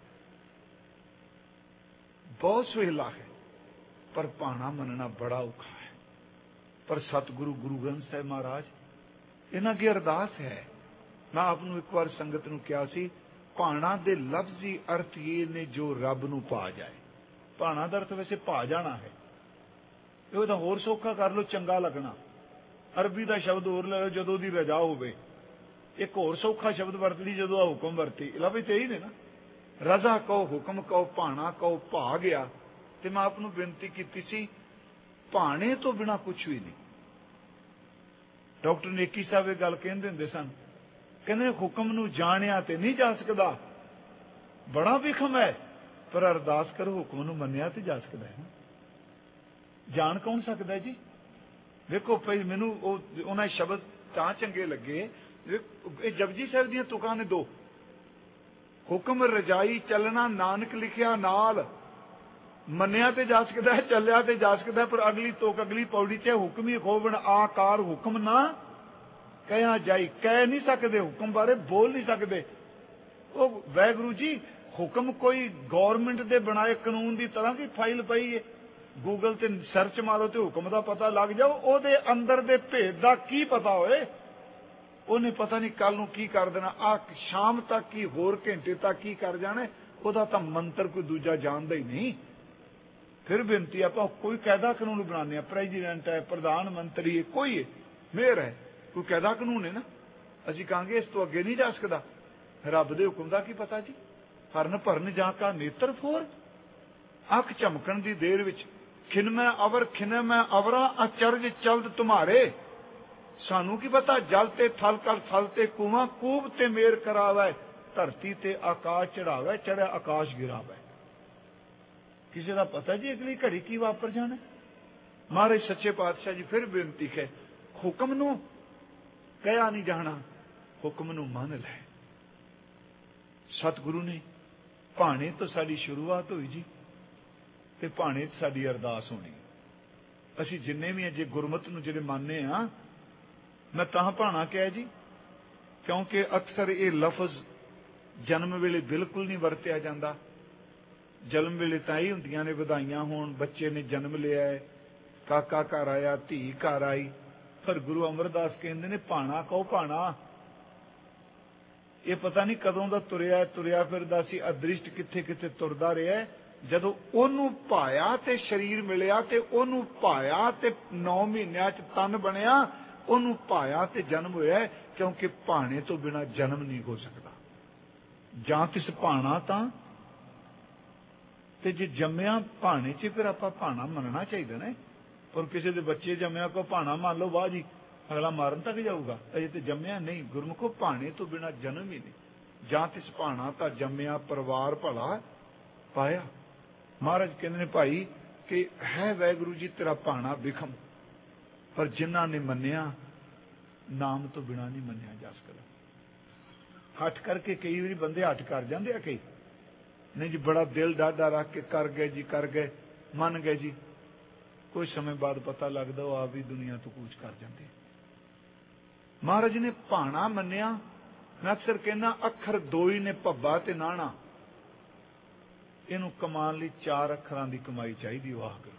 ਬਹੁਤ ਸੁਹੇਲਾ ਹੈ, ਪਰ ਭਾਣਾ ਮੰਨਣਾ ਬੜਾ ਔਖਾ ਹੈ। ਪਰ ਸਤਿਗੁਰੂ ਗੁਰੂ ਗ੍ਰੰਥ ਸਾਹਿਬ ਮਹਾਰਾਜ ਇਹਨਾਂ ਅੱਗੇ ਅਰਦਾਸ ਹੈ। ਮੈਂ ਆਪ ਨੂੰ ਇੱਕ ਵਾਰ ਸੰਗਤ ਨੂੰ ਕਿਹਾ ਸੀ, ਭਾਣਾ ਦੇ ਲਫ਼ਜ਼ੀ ਅਰਥ ਇਹ ਨੇ ਜੋ ਰੱਬ ਨੂੰ ਪਾ ਜਾਏ। ਭਾਣਾ ਦਾ ਅਰਥ ਵੈਸੇ ਪਾ ਜਾਣਾ ਹੈ, ਇਹ ਤਾਂ ਹੋਰ ਸੌਖਾ ਕਰ ਲਓ, ਚੰਗਾ ਲੱਗਣਾ। ਅਰਬੀ ਦਾ ਸ਼ਬਦ ਹੋਰ ਲੈ ਲਓ, ਜਦੋਂ ਦੀ ਰਜਾ ਹੋਵੇ। ਇੱਕ ਹੋਰ ਸੌਖਾ ਸ਼ਬਦ ਵਰਤ ਲਈ, ਜਦੋਂ ਆ ਹੁਕਮ ਵਰਤੀ। ਲਫ਼ਜ਼ ਤੇ ਇਹੀ ਨੇ ਨਾ, ਰਜ਼ਾ ਕਹੋ, ਹੁਕਮ ਕਹੋ, ਭਾਣਾ ਕਹੋ, ਭਾ ਗਿਆ। ਤੇ ਮੈਂ ਆਪ ਨੂੰ ਬੇਨਤੀ ਕੀਤੀ ਸੀ, ਭਾਣੇ ਤੋਂ ਬਿਨਾਂ ਕੁਛ ਵੀ ਨਹੀਂ। ਡਾਕਟਰ ਨੇਕੀ ਸਾਹਿਬ ਇਹ ਗੱਲ ਕਹਿੰਦੇ ਹੁੰਦੇ ਸਨ, ਕਹਿੰਦੇ ਹੁਕਮ ਨੂੰ ਜਾਣਿਆ ਤੇ ਨਹੀਂ ਜਾ ਸਕਦਾ, ਬੜਾ ਵਿਖਮ ਹੈ, ਪਰ ਅਰਦਾਸ ਕਰੋ ਹੁਕਮ ਨੂੰ ਮੰਨਿਆ ਤੇ ਜਾ ਸਕਦਾ ਹੈ। ਜਾਣ ਕੌਣ ਸਕਦਾ ਜੀ? ਵੇਖੋ ਭਾਈ, ਮੈਨੂੰ ਉਹ ਉਹਨਾਂ ਸ਼ਬਦ ਤਾਂ ਚੰਗੇ ਲੱਗੇ। ਇਹ ਜਪਜੀ ਸਾਹਿਬ ਦੀਆਂ ਤੁਕਾਂ ਨੇ ਦੋ। ਹੁਕਮ ਰਜਾਈ ਚੱਲਣਾ ਨਾਨਕ ਲਿਖਿਆ ਨਾਲ, ਮੰਨਿਆ ਤੇ ਜਾ ਸਕਦਾ ਹੈ, ਚੱਲਿਆ ਤੇ ਜਾ ਸਕਦਾ ਹੈ। ਪਰ ਅਗਲੀ ਤੁਕ, ਅਗਲੀ ਪੌੜੀ ਚ ਹੁਕਮੀ ਖੋਵਣ ਆਕਾਰ ਹੁਕਮ ਨਾ ਕਹਿਆ ਜਾਈ। ਕਹਿ ਨਹੀਂ ਸਕਦੇ, ਹੁਕਮ ਬਾਰੇ ਬੋਲ ਨਹੀਂ ਸਕਦੇ। ਉਹ ਵਾਹਿਗੁਰੂ ਜੀ ਹੁਕਮ ਕੋਈ ਗੌਰਮੈਂਟ ਦੇ ਬਣਾਏ ਕਾਨੂੰਨ ਦੀ ਤਰ੍ਹਾਂ ਦੀ ਫਾਈਲ ਪਈ ਹੈ, ਗੂਗਲ ਤੇ ਸਰਚ ਮਾਰੋ ਤੇ ਹੁਕਮ ਦਾ ਪਤਾ ਲੱਗ ਜਾਓ। ਉਹਦੇ ਅੰਦਰ ਦੇ ਭੇਦ ਦਾ ਕੀ ਪਤਾ ਹੋਏ? ਉਹਨੇ ਪਤਾ ਨਹੀਂ ਕੱਲ ਨੂੰ ਕੀ ਕਰ ਦੇਣਾ, ਆ ਸ਼ਾਮ ਤੱਕ ਕੀ, ਹੋਰ ਘੰਟੇ ਤੱਕ ਕੀ ਕਰ ਜਾਣਾ, ਉਹਦਾ ਤਾਂ ਮੰਤਰ ਕੋਈ ਦੂਜਾ ਜਾਣਦਾ ਹੀ ਨਹੀਂ। ਫਿਰ ਬੇਨਤੀ, ਆਪਾਂ ਕੋਈ ਕਾਇਦਾ ਕਾਨੂੰਨ ਬਣਾਉਂਦੇ ਆ, ਪ੍ਰੈਜ਼ੀਡੈਂਟ ਹੈ, ਪ੍ਰਧਾਨ ਮੰਤਰੀ ਹੈ, ਕੋਈ ਹੈ, ਮੇਅਰ ਹੈ, ਕੋਈ ਕਾਇਦਾ ਕਾਨੂੰਨ ਹੈ ਨਾ। ਅਸੀਂ ਕਹਾਂਗੇ ਇਸ ਤੋਂ ਅੱਗੇ ਨਹੀਂ ਜਾ ਸਕਦਾ। ਰੱਬ ਦੇ ਹੁਕਮ ਦਾ ਕੀ ਪਤਾ ਜੀ? ਹਰਨ ਭਰਨ ਜਾਂ ਕਾ ਨੇਤਰ ਫੋਰ, ਅੱਖ ਝਮਕਣ ਦੀ ਦੇਰ ਵਿੱਚ ਖਿਨ ਮੈਂ ਅਵਰ ਖਿਨ ਮੈਂ ਅਵਰਾ ਅਚਰਜ ਚਲਦ ਤੁਮਾਰੇ। ਸਾਨੂੰ ਕੀ ਪਤਾ, ਜਲ ਤੇ ਥਲ ਕਰ ਥਲ ਤੇ ਕੂਆ, ਕੂਬ ਤੇ ਮੇਰ ਕਰਾਵੇ, ਧਰਤੀ ਤੇ ਆਕਾਸ਼ ਚੜਾਵੇ, ਚੜਿਆ ਆਕਾਸ਼ ਗਿਰਾਵੇ। ਕਿਸੇ ਦਾ ਪਤਾ ਜੀ ਅਗਲੀ ਘੜੀ ਕੀ ਵਾਪਰ ਜਾਣਾ? ਮਹਾਰਾਜ ਸੱਚੇ ਪਾਤਸ਼ਾਹ ਜੀ ਫਿਰ ਬੇਨਤੀ ਹੈ, ਹੁਕਮ ਨੂੰ ਕਹਿਆ ਨਹੀਂ ਜਾਣਾ, ਹੁਕਮ ਨੂੰ ਮੰਨ ਲੈ। ਸਤਿਗੁਰੂ ਨੇ ਭਾਣੇ ਤੋਂ ਸਾਡੀ ਸ਼ੁਰੂਆਤ ਹੋਈ ਜੀ, ਤੇ ਭਾਣੇ ਤੋਂ ਸਾਡੀ ਅਰਦਾਸ ਹੋਣੀ। ਅਸੀਂ ਜਿੰਨੇ ਵੀ ਜੇ ਗੁਰਮਤਿ ਨੂੰ ਜਿਹੜੇ ਮੰਨਦੇ ਆ, ਮੈਂ ਤਾਂ ਭਾਣਾ ਕਿਹਾ ਜੀ ਕਿਉਂਕਿ ਅਕਸਰ ਇਹ ਲਫ਼ਜ਼ ਜਨਮ ਵੇਲੇ ਬਿਲਕੁਲ ਨਹੀਂ ਵਰਤਿਆ ਜਾਂਦਾ। ਜਨਮ ਵੇਲੇ ਤਾਂ ਹੀ ਹੁੰਦੀਆਂ ਨੇ ਵਧਾਈਆਂ ਹੋਣ, ਬੱਚੇ ਨੇ ਜਨਮ ਲਿਆ, ਕਾਕਾ ਘਰ ਆਇਆ, ਧੀ ਘਰ ਆਈ। ਪਰ ਗੁਰੂ ਅਮਰਦਾਸ ਕਹਿੰਦੇ ਨੇ ਭਾਣਾ ਕਹੋ, ਭਾਣਾ। ਇਹ ਪਤਾ ਨਹੀਂ ਕਦੋਂ ਦਾ ਤੁਰਿਆ ਤੁਰਿਆ ਫਿਰਦਾ ਸੀ, ਅਦ੍ਰਿਸ਼ਟ ਕਿੱਥੇ ਕਿੱਥੇ ਤੁਰਦਾ ਰਿਹਾ। ਜਦੋਂ ਉਹਨੂੰ ਭਾਇਆ ਤੇ ਸਰੀਰ ਮਿਲਿਆ, ਤੇ ਉਹਨੂੰ ਭਾਇਆ ਤੇ ਨੌ ਮਹੀਨਿਆਂ ਚ ਤਨ ਬਣਿਆ, ਉਹਨੂੰ ਭਾਇਆ ਤੇ ਜਨਮ ਹੋਇਆ। ਕਿਉਂਕਿ ਭਾਣੇ ਤੋਂ ਬਿਨਾਂ ਜਨਮ ਨਹੀਂ ਹੋ ਸਕਦਾ। ਜਾਂ ਕਿਸ ਭਾਣਾ ਤਾਂ, ਤੇ ਜੇ ਜੰਮਿਆ ਭਾਣੇ ਚ, ਫਿਰ ਆਪਾਂ ਭਾਣਾ ਮੰਨਣਾ ਚਾਹੀਦਾ ਨਾ। ਪਰ ਕਿਸੇ ਦੇ ਬੱਚੇ ਜੰਮਿਆ ਕੋ ਭਾਣਾ ਮੰਨ ਲਓ, ਵਾਹ ਜੀ, ਅਗਲਾ ਮਾਰਨ ਤੱਕ ਜਾਊਗਾ, ਅਜੇ ਤੇ ਜੰਮਿਆ ਨਹੀਂ। ਗੁਰਮੁਖੋ ਭਾਣੇ ਤੋਂ ਬਿਨਾਂ ਜਨਮ ਹੀ ਨਹੀਂ। ਜਾਂ ਤਿਸ ਭਾਣਾ ਤਾਂ ਜੰਮਿਆ, ਪਰਿਵਾਰ ਭਲਾ ਪਾਇਆ। ਮਹਾਰਾਜ ਕਹਿੰਦੇ ਨੇ ਭਾਈ ਕਿ ਹੈ ਵਾਹਿਗੁਰੂ ਜੀ ਤੇਰਾ ਭਾਣਾ ਬਿਖਮ, ਪਰ ਜਿਨ੍ਹਾਂ ਨੇ ਮੰਨਿਆ, ਨਾਮ ਤੋਂ ਬਿਨਾਂ ਨਹੀਂ ਮੰਨਿਆ ਜਾ ਸਕਦਾ। ਹੱਠ ਕਰਕੇ ਕਈ ਵਾਰੀ ਬੰਦੇ ਹੱਠ ਕਰ ਜਾਂਦੇ ਆ, ਕਈ नहीं जी बड़ा दिल डाढ़ा रख के कर गए जी, कर गए, मन गए जी, कुछ समय बाद पता लगता वो आप भी दुनिया तो कूच कर जाते। महाराज ने भाना मन्निया। मैं अक्सर कहना अखर दो ही ने, भब्बा ते नाना। इनू कमान लई चार अखरां दी कमाई चाहिए। वाह करो,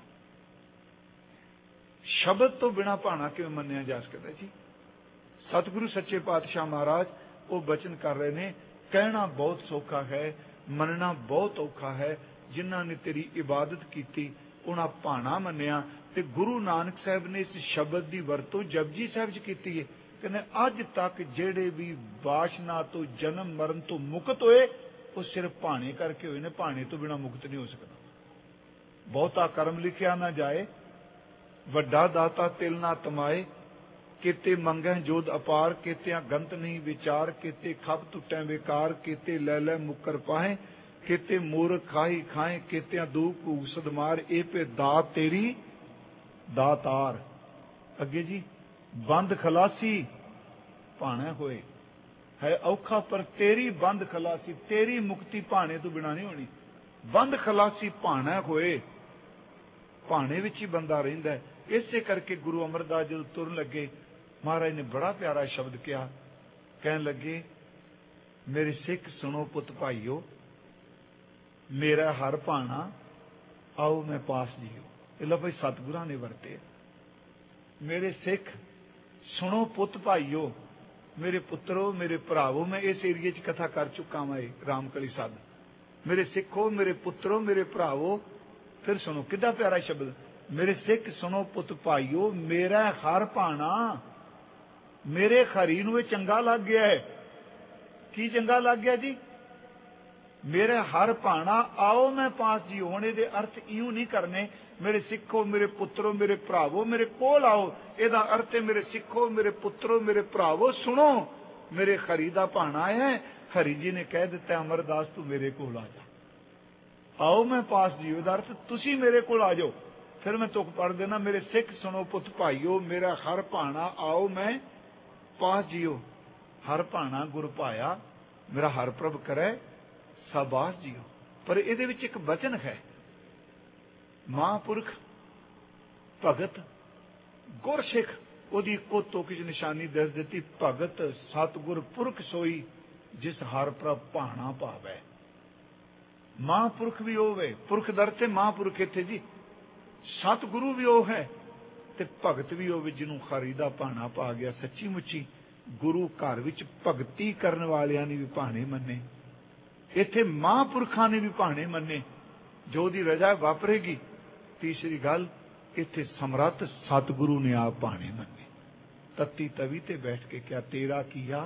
शब्द तो बिना भाना किवें मन्निया जा सकता जी। सतगुरु सच्चे पातशाह महाराज वो बचन कर रहे ने, कहना बहुत सौखा है, मनना बहुत औखा है। जिन्हां ने तेरी इबादत की उन्हां भाना मन्निया। ते गुरु नानक साहब ने इस शब्द की वरतों जपजी साहब च की है। कहने अज तक जेड़े भी वासना तो जन्म मरण तो मुक्त होए वो सिर्फ भाने करके हुए ने, भाने तो बिना मुक्त नहीं हो सकता। बहुता कर्म लिखिया ना जाए, वड्डा दाता तिल ना तमाए। केते मंगै जोध अपार, केतिया गंत नहीं विचार। केते खप टुटै बेकार, केते लै लै मुकर पाए। केते मूर्ख खाही खाए, केतिया दूप घूसद मार। ए पे दात तेरी दातार। अगे जी बंद खलासी भाने होए है औखा, पर तेरी बंद खलासी, तेरी मुक्ति भाने तो बिना नहीं होनी। बंद खलासी भाने होए, भाने विच ही बंदा रहिंदा है। इसे करके गुरु अमरदास जो तुरन लगे, महाराज ने बड़ा प्यारा शब्द कहा। कहन लगे, मेरे सिख सुनो पुत भाईओ, मेरा हर भाना आओ मैं पास जियो। ये लो भाई सतगुरां ने वरते। मेरे सिख सुनो पुत भाईओ, मेरे पुत्रो मेरे भरावो। मैं इस एरिए च कथा कर चुका मैं रामकली साध। मेरे सिखो मेरे पुत्रो मेरे भरावो। फिर सुनो कितना प्यारा शब्द, मेरे सिख सुनो पुत भाईओ, मेरा हर भाना। मेरे खरी नूं चंगा लग गया है। की चंगा लग गया जी? मेरे हर भाना आओ मैं पास जी। होने दे अर्थ इं नहीं करने, मेरे सिखो मेरे पुत्रो मेरे भरावो मेरे कोल आओ। एदा अर्थ है मेरे सिखो मेरे पुत्रो मेरे भरावो सुनो, मेरे खरी दा भाना है। हरि जी ने कह दिता अमरदास तू मेरे कोल आ जा, आओ मैं पास जी। एदा अर्थ तुसी मेरे कोल आ जाओ। फिर मैं तुक पढ़ देना, मेरे सिख सुनो पुत भाईओ, मेरा हर भाना आओ मैं पास जियो। हर भाना गुर पाया, मेरा हर प्रभ करे साबास जियो। पर इहदे विच एक वचन है, महापुरख भगत गुरसिख ओदी इक्को तुक च निशानी दस दी, भगत सतगुर पुरख सोई जिस हर प्रभ भाना पावै। महापुरख भी होवे, पुरख दर ते महापुरख इत्थे जी, सतगुरु भी वो है ते भगत भी होवे जिन्हों खरी दा भाना पा गया। सच्ची मुच्ची गुरु घर विच भगती करन वालियां ने भी भाने मन्ने, इत्थे महापुरखां ने भी भाने मन्ने। जो दी रजा वापरेगी। तीसरी गल, इत्थे समर्थ सतगुरु ने आप भाने मन्ने। तत्ती तवी ते बैठ के क्या तेरा किया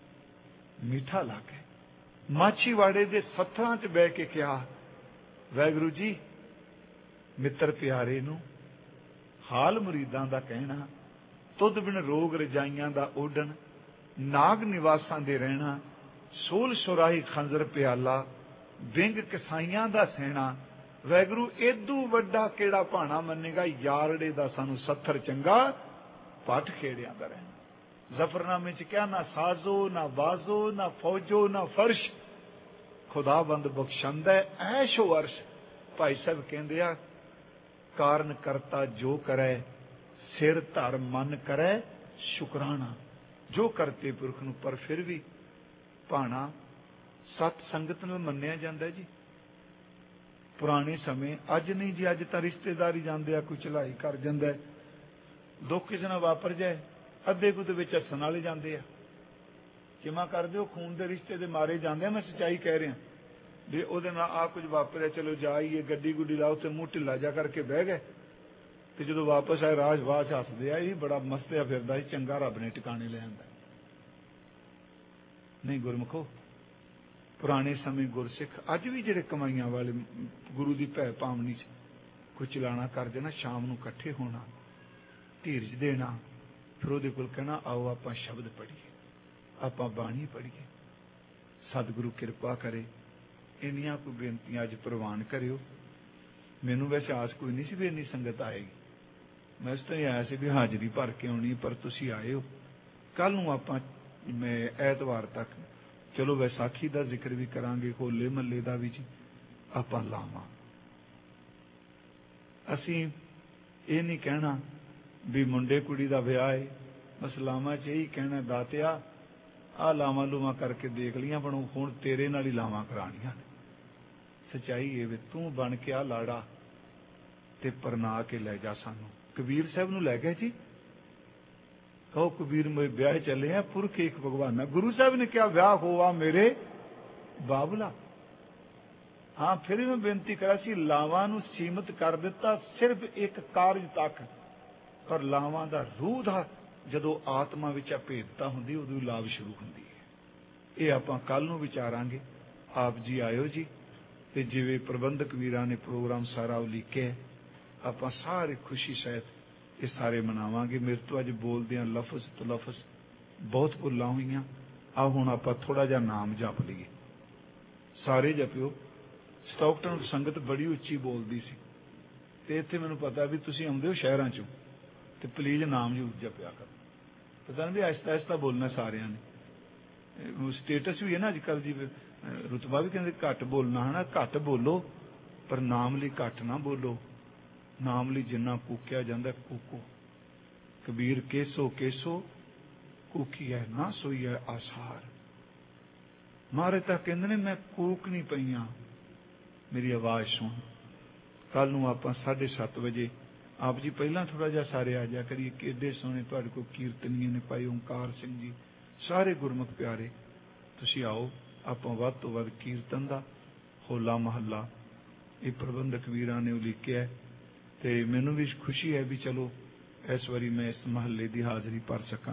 मीठा लागे। माछीवाड़े दे सत्थरां च बह के क्या वाहिगुरू जी मित्र प्यारे नूं हाल मुरीदां दा कहना, तुद बिन रोग रजाइयां दा ओढ़न, नाग निवासां दे रहना, सोल सुराही खंजर प्याला, विंग कसाइयां दा सहना। वाहिगुरू एदू वड्डा केड़ा भाना मन्नेगा, यारड़े दा सानू सत्थर चंगा पट खेड़ियां दा रहना। जफरनामे च क्या ना साजो ना बाजो ना फौजो ना फर्श, खुदाबंद बख्शंदा ऐशो अर्श। भाई साहब कहंदे आ, कारण करता जो करे, सिर धर मन करे शुकराना। जो करते पुरख नूं, पर फिर भी भाना सत संगत में मन्निया जाता है जी। पुराने समय अज नहीं जी, अज तो रिश्तेदारी जाते आ, कोई चढ़ाई कर जाता है, दुख किसी नाल वापर जाए, अद्धे कुछ विच हसन वाले जाते आ। क्षमा कर दो, खून के रिश्ते दे मारे जाते हैं। मैं सच्चाई कह रहा भी ਉਹਦੇ ਨਾਲ आ कुछ वापरिया, चलो जाइए गड्डी गुड्डी लाओ तो मुंह ढिला जा करके बह गए, तो जो वापस आए राज वास हसदे आ, बड़ा मस्तिया फिरदा सी, चंगा रब ने टिकाने ले आंदा। नहीं गुरमुखो, पुराने समय गुरसिख अज भी जिहड़े कमाइयां वाले गुरु की भै भावनी च कोई चलाना कर देना, शाम नूं इकट्ठे होना, धीरज देना, फिर ਉਹਦੇ ਕੋਲ कहना आओ आपां शब्द पढ़ीए, आपां बाणी पढ़ीए, सतगुरु किरपा करे। इन्नियां कोई बेनतियां अज प्रवान करियो। मैनू वैसे आस कोई नहीं सी भी इन्नी संगत आएगी, मैं इस तरह आया सी भी हाजरी भर के आनी, पर तुसीं आए हो। कल नूं आपां मैं ऐतवार तक चलो वैसाखी का जिक्र भी करांगे, होले महल्ले का भी जी, ਆਪਾਂ ਲਾਵਾਂ। ਅਸੀਂ ਇਹ ਨਹੀਂ ਕਹਿਣਾ ਵੀ ਮੁੰਡੇ ਕੁੜੀ ਦਾ ਵਿਆਹ ਹੈ, ਬਸ ਲਾਵਾਂ 'ਚ ਇਹੀ ਕਹਿਣਾ ਦਾਤਿਆ ਆਹ ਲਾਵਾਂ ਲੂਵਾਂ ਕਰਕੇ ਦੇਖ ਲਈਆਂ, ਬਣੂ ਹੁਣ ਤੇਰੇ ਨਾਲ ਹੀ ਲਾਵਾਂ ਕਰਾਉਣੀਆਂ ਨੇ। ਸੱਚਾਈ ਇਹ ਵੀ ਤੂੰ ਬਣ ਕੇ ਆ ਲਾੜਾ ਤੇ ਪਰਨਾ ਕੇ ਲੈ ਜਾ ਸਾਨੂੰ। ਕਬੀਰ ਸਾਹਿਬ ਨੂੰ ਲੈ ਗਏ ਜੀ, ਕਹੋ ਕਬੀਰ ਮੇਰੇ ਵਿਆਹ ਚੱਲੇ ਆ, ਪੁਰਖ ਇੱਕ ਭਗਵਾਨਾ। ਗੁਰੂ ਸਾਹਿਬ ਨੇ ਕਿਹਾ ਵਿਆਹ ਹੋਆ ਮੇਰੇ ਬਾਬਲਾ। ਹਾਂ, ਫਿਰ ਵੀ ਮੈਂ ਬੇਨਤੀ ਕਰਾਂ ਸੀ, ਲਾਵਾਂ ਨੂੰ ਸੀਮਿਤ ਕਰ ਦਿੱਤਾ ਸਿਰਫ ਇੱਕ ਕਾਰਜ ਤੱਕ, ਪਰ ਲਾਵਾਂ ਦਾ ਰੂਹ ਦਾ ਜਦੋਂ ਆਤਮਾ ਵਿੱਚ ਅਭੇਦਤਾ ਹੁੰਦੀ ਉਦੋਂ ਲਾਭ ਸ਼ੁਰੂ ਹੁੰਦੀ ਹੈ। ਇਹ ਆਪਾਂ ਕੱਲ ਨੂੰ ਵਿਚਾਰਾਂਗੇ। ਆਪ ਜੀ ਆਇਓ ਜੀ, ਤੇ ਜਿਵੇਂ ਪ੍ਰਬੰਧਕ ਵੀਰਾਂ ਨੇ ਪ੍ਰੋਗਰਾਮ ਸਾਰਾ ਉਲੀਕਿਆ, ਆਪਾਂ ਸਾਰੇ ਖੁਸ਼ੀ ਸਹਿਤ ਇਹ ਸਾਰੇ ਮਨਾਵਾਂਗੇ। ਮੇਰੇ ਤੋਂ ਅੱਜ ਬੋਲਦਿਆਂ ਲਫ਼ਜ਼ ਤੋਂ ਲਫ਼ਜ਼ ਬਹੁਤ ਭੁੱਲਾਂ ਹੋਈਆਂ। ਆ ਹੁਣ ਆਪਾਂ ਥੋੜਾ ਜਿਹਾ ਨਾਮ ਜਪ ਲਈਏ, ਸਾਰੇ ਜਪਿਓ। ਸਟਾਕਟਨ ਸੰਗਤ ਬੜੀ ਉੱਚੀ ਬੋਲਦੀ ਸੀ, ਤੇ ਇੱਥੇ ਮੈਨੂੰ ਪਤਾ ਵੀ ਤੁਸੀਂ ਆਉਂਦੇ ਹੋ ਸ਼ਹਿਰਾਂ ਚੋਂ, ਤੇ ਪਲੀਜ਼ ਨਾਮ ਜ਼ਰੂਰ ਜਪਿਆ ਕਰੋ। ਪਤਾ ਨਹੀਂ ਵੀ ਆਹਿਸਤਾ ਆਹਿਸਤਾ ਬੋਲਣਾ ਸਾਰਿਆਂ ਨੇ। ਸਟੇਟਸ ਵੀ ਹੈ ਨਾ ਅੱਜ ਕੱਲ੍ਹ ਜੀ, ਰੁਤਬਾ ਵੀ ਕਹਿੰਦੇ ਘੱਟ ਬੋਲਣਾ ਹੈ ਨਾ, ਘੱਟ ਬੋਲੋ ਪਰ ਨਾਮ ਲਈ ਘੱਟ ਨਾ ਬੋਲੋ। ਨਾਮ ਲਈ ਜਿੰਨਾ ਕੂਕਿਆ ਜਾਂਦਾ ਕੂਕੋ। ਕਬੀਰ ਕੇਸੋ ਕੇਸੋ ਕੂਕੀ ਹੈ ਨਾ ਸੋਈ ਹੈ ਆਸਾਰ। ਮਾਰੇ ਤਾਂ ਕਹਿੰਦੇ ਨੇ ਮੈਂ ਕੂਕ ਨਹੀਂ ਪਈਆਂ, ਮੇਰੀ ਆਵਾਜ਼ ਸੁਣ। ਕੱਲ ਨੂੰ ਆਪਾਂ ਸਾਢੇ ਸੱਤ ਵਜੇ ਆਪ ਜੀ ਪਹਿਲਾਂ ਥੋੜਾ ਜਿਹਾ ਸਾਰੇ ਆ ਜਾ ਕਰੀਏ। ਕਿੱਡੇ ਸੋਹਣੇ ਤੁਹਾਡੇ ਕੋਲ ਕੀਰਤਨੀਏ ਨੇ, ਭਾਈ ਓਂਕਾਰ ਸਿੰਘ ਜੀ, ਸਾਰੇ ਗੁਰਮੁਖ ਪਿਆਰੇ, ਤੁਸੀਂ ਆਓ। ਆਪਾਂ ਵੱਧ ਤੋਂ ਵੱਧ ਕੀਰਤਨ ਦਾ ਹੋਲਾ ਮਹੱਲਾ ਇਹ ਪ੍ਰਬੰਧਕ ਵੀਰਾਂ ਨੇ ਉਲੀਕਿਆ, ਤੇ ਮੈਨੂੰ ਵੀ ਖੁਸ਼ੀ ਹੈ ਵੀ ਚਲੋ ਇਸ ਵਾਰੀ ਮੈਂ ਇਸ ਮਹੱਲੇ ਦੀ ਹਾਜ਼ਰੀ ਭਰ ਸਕਾਂ।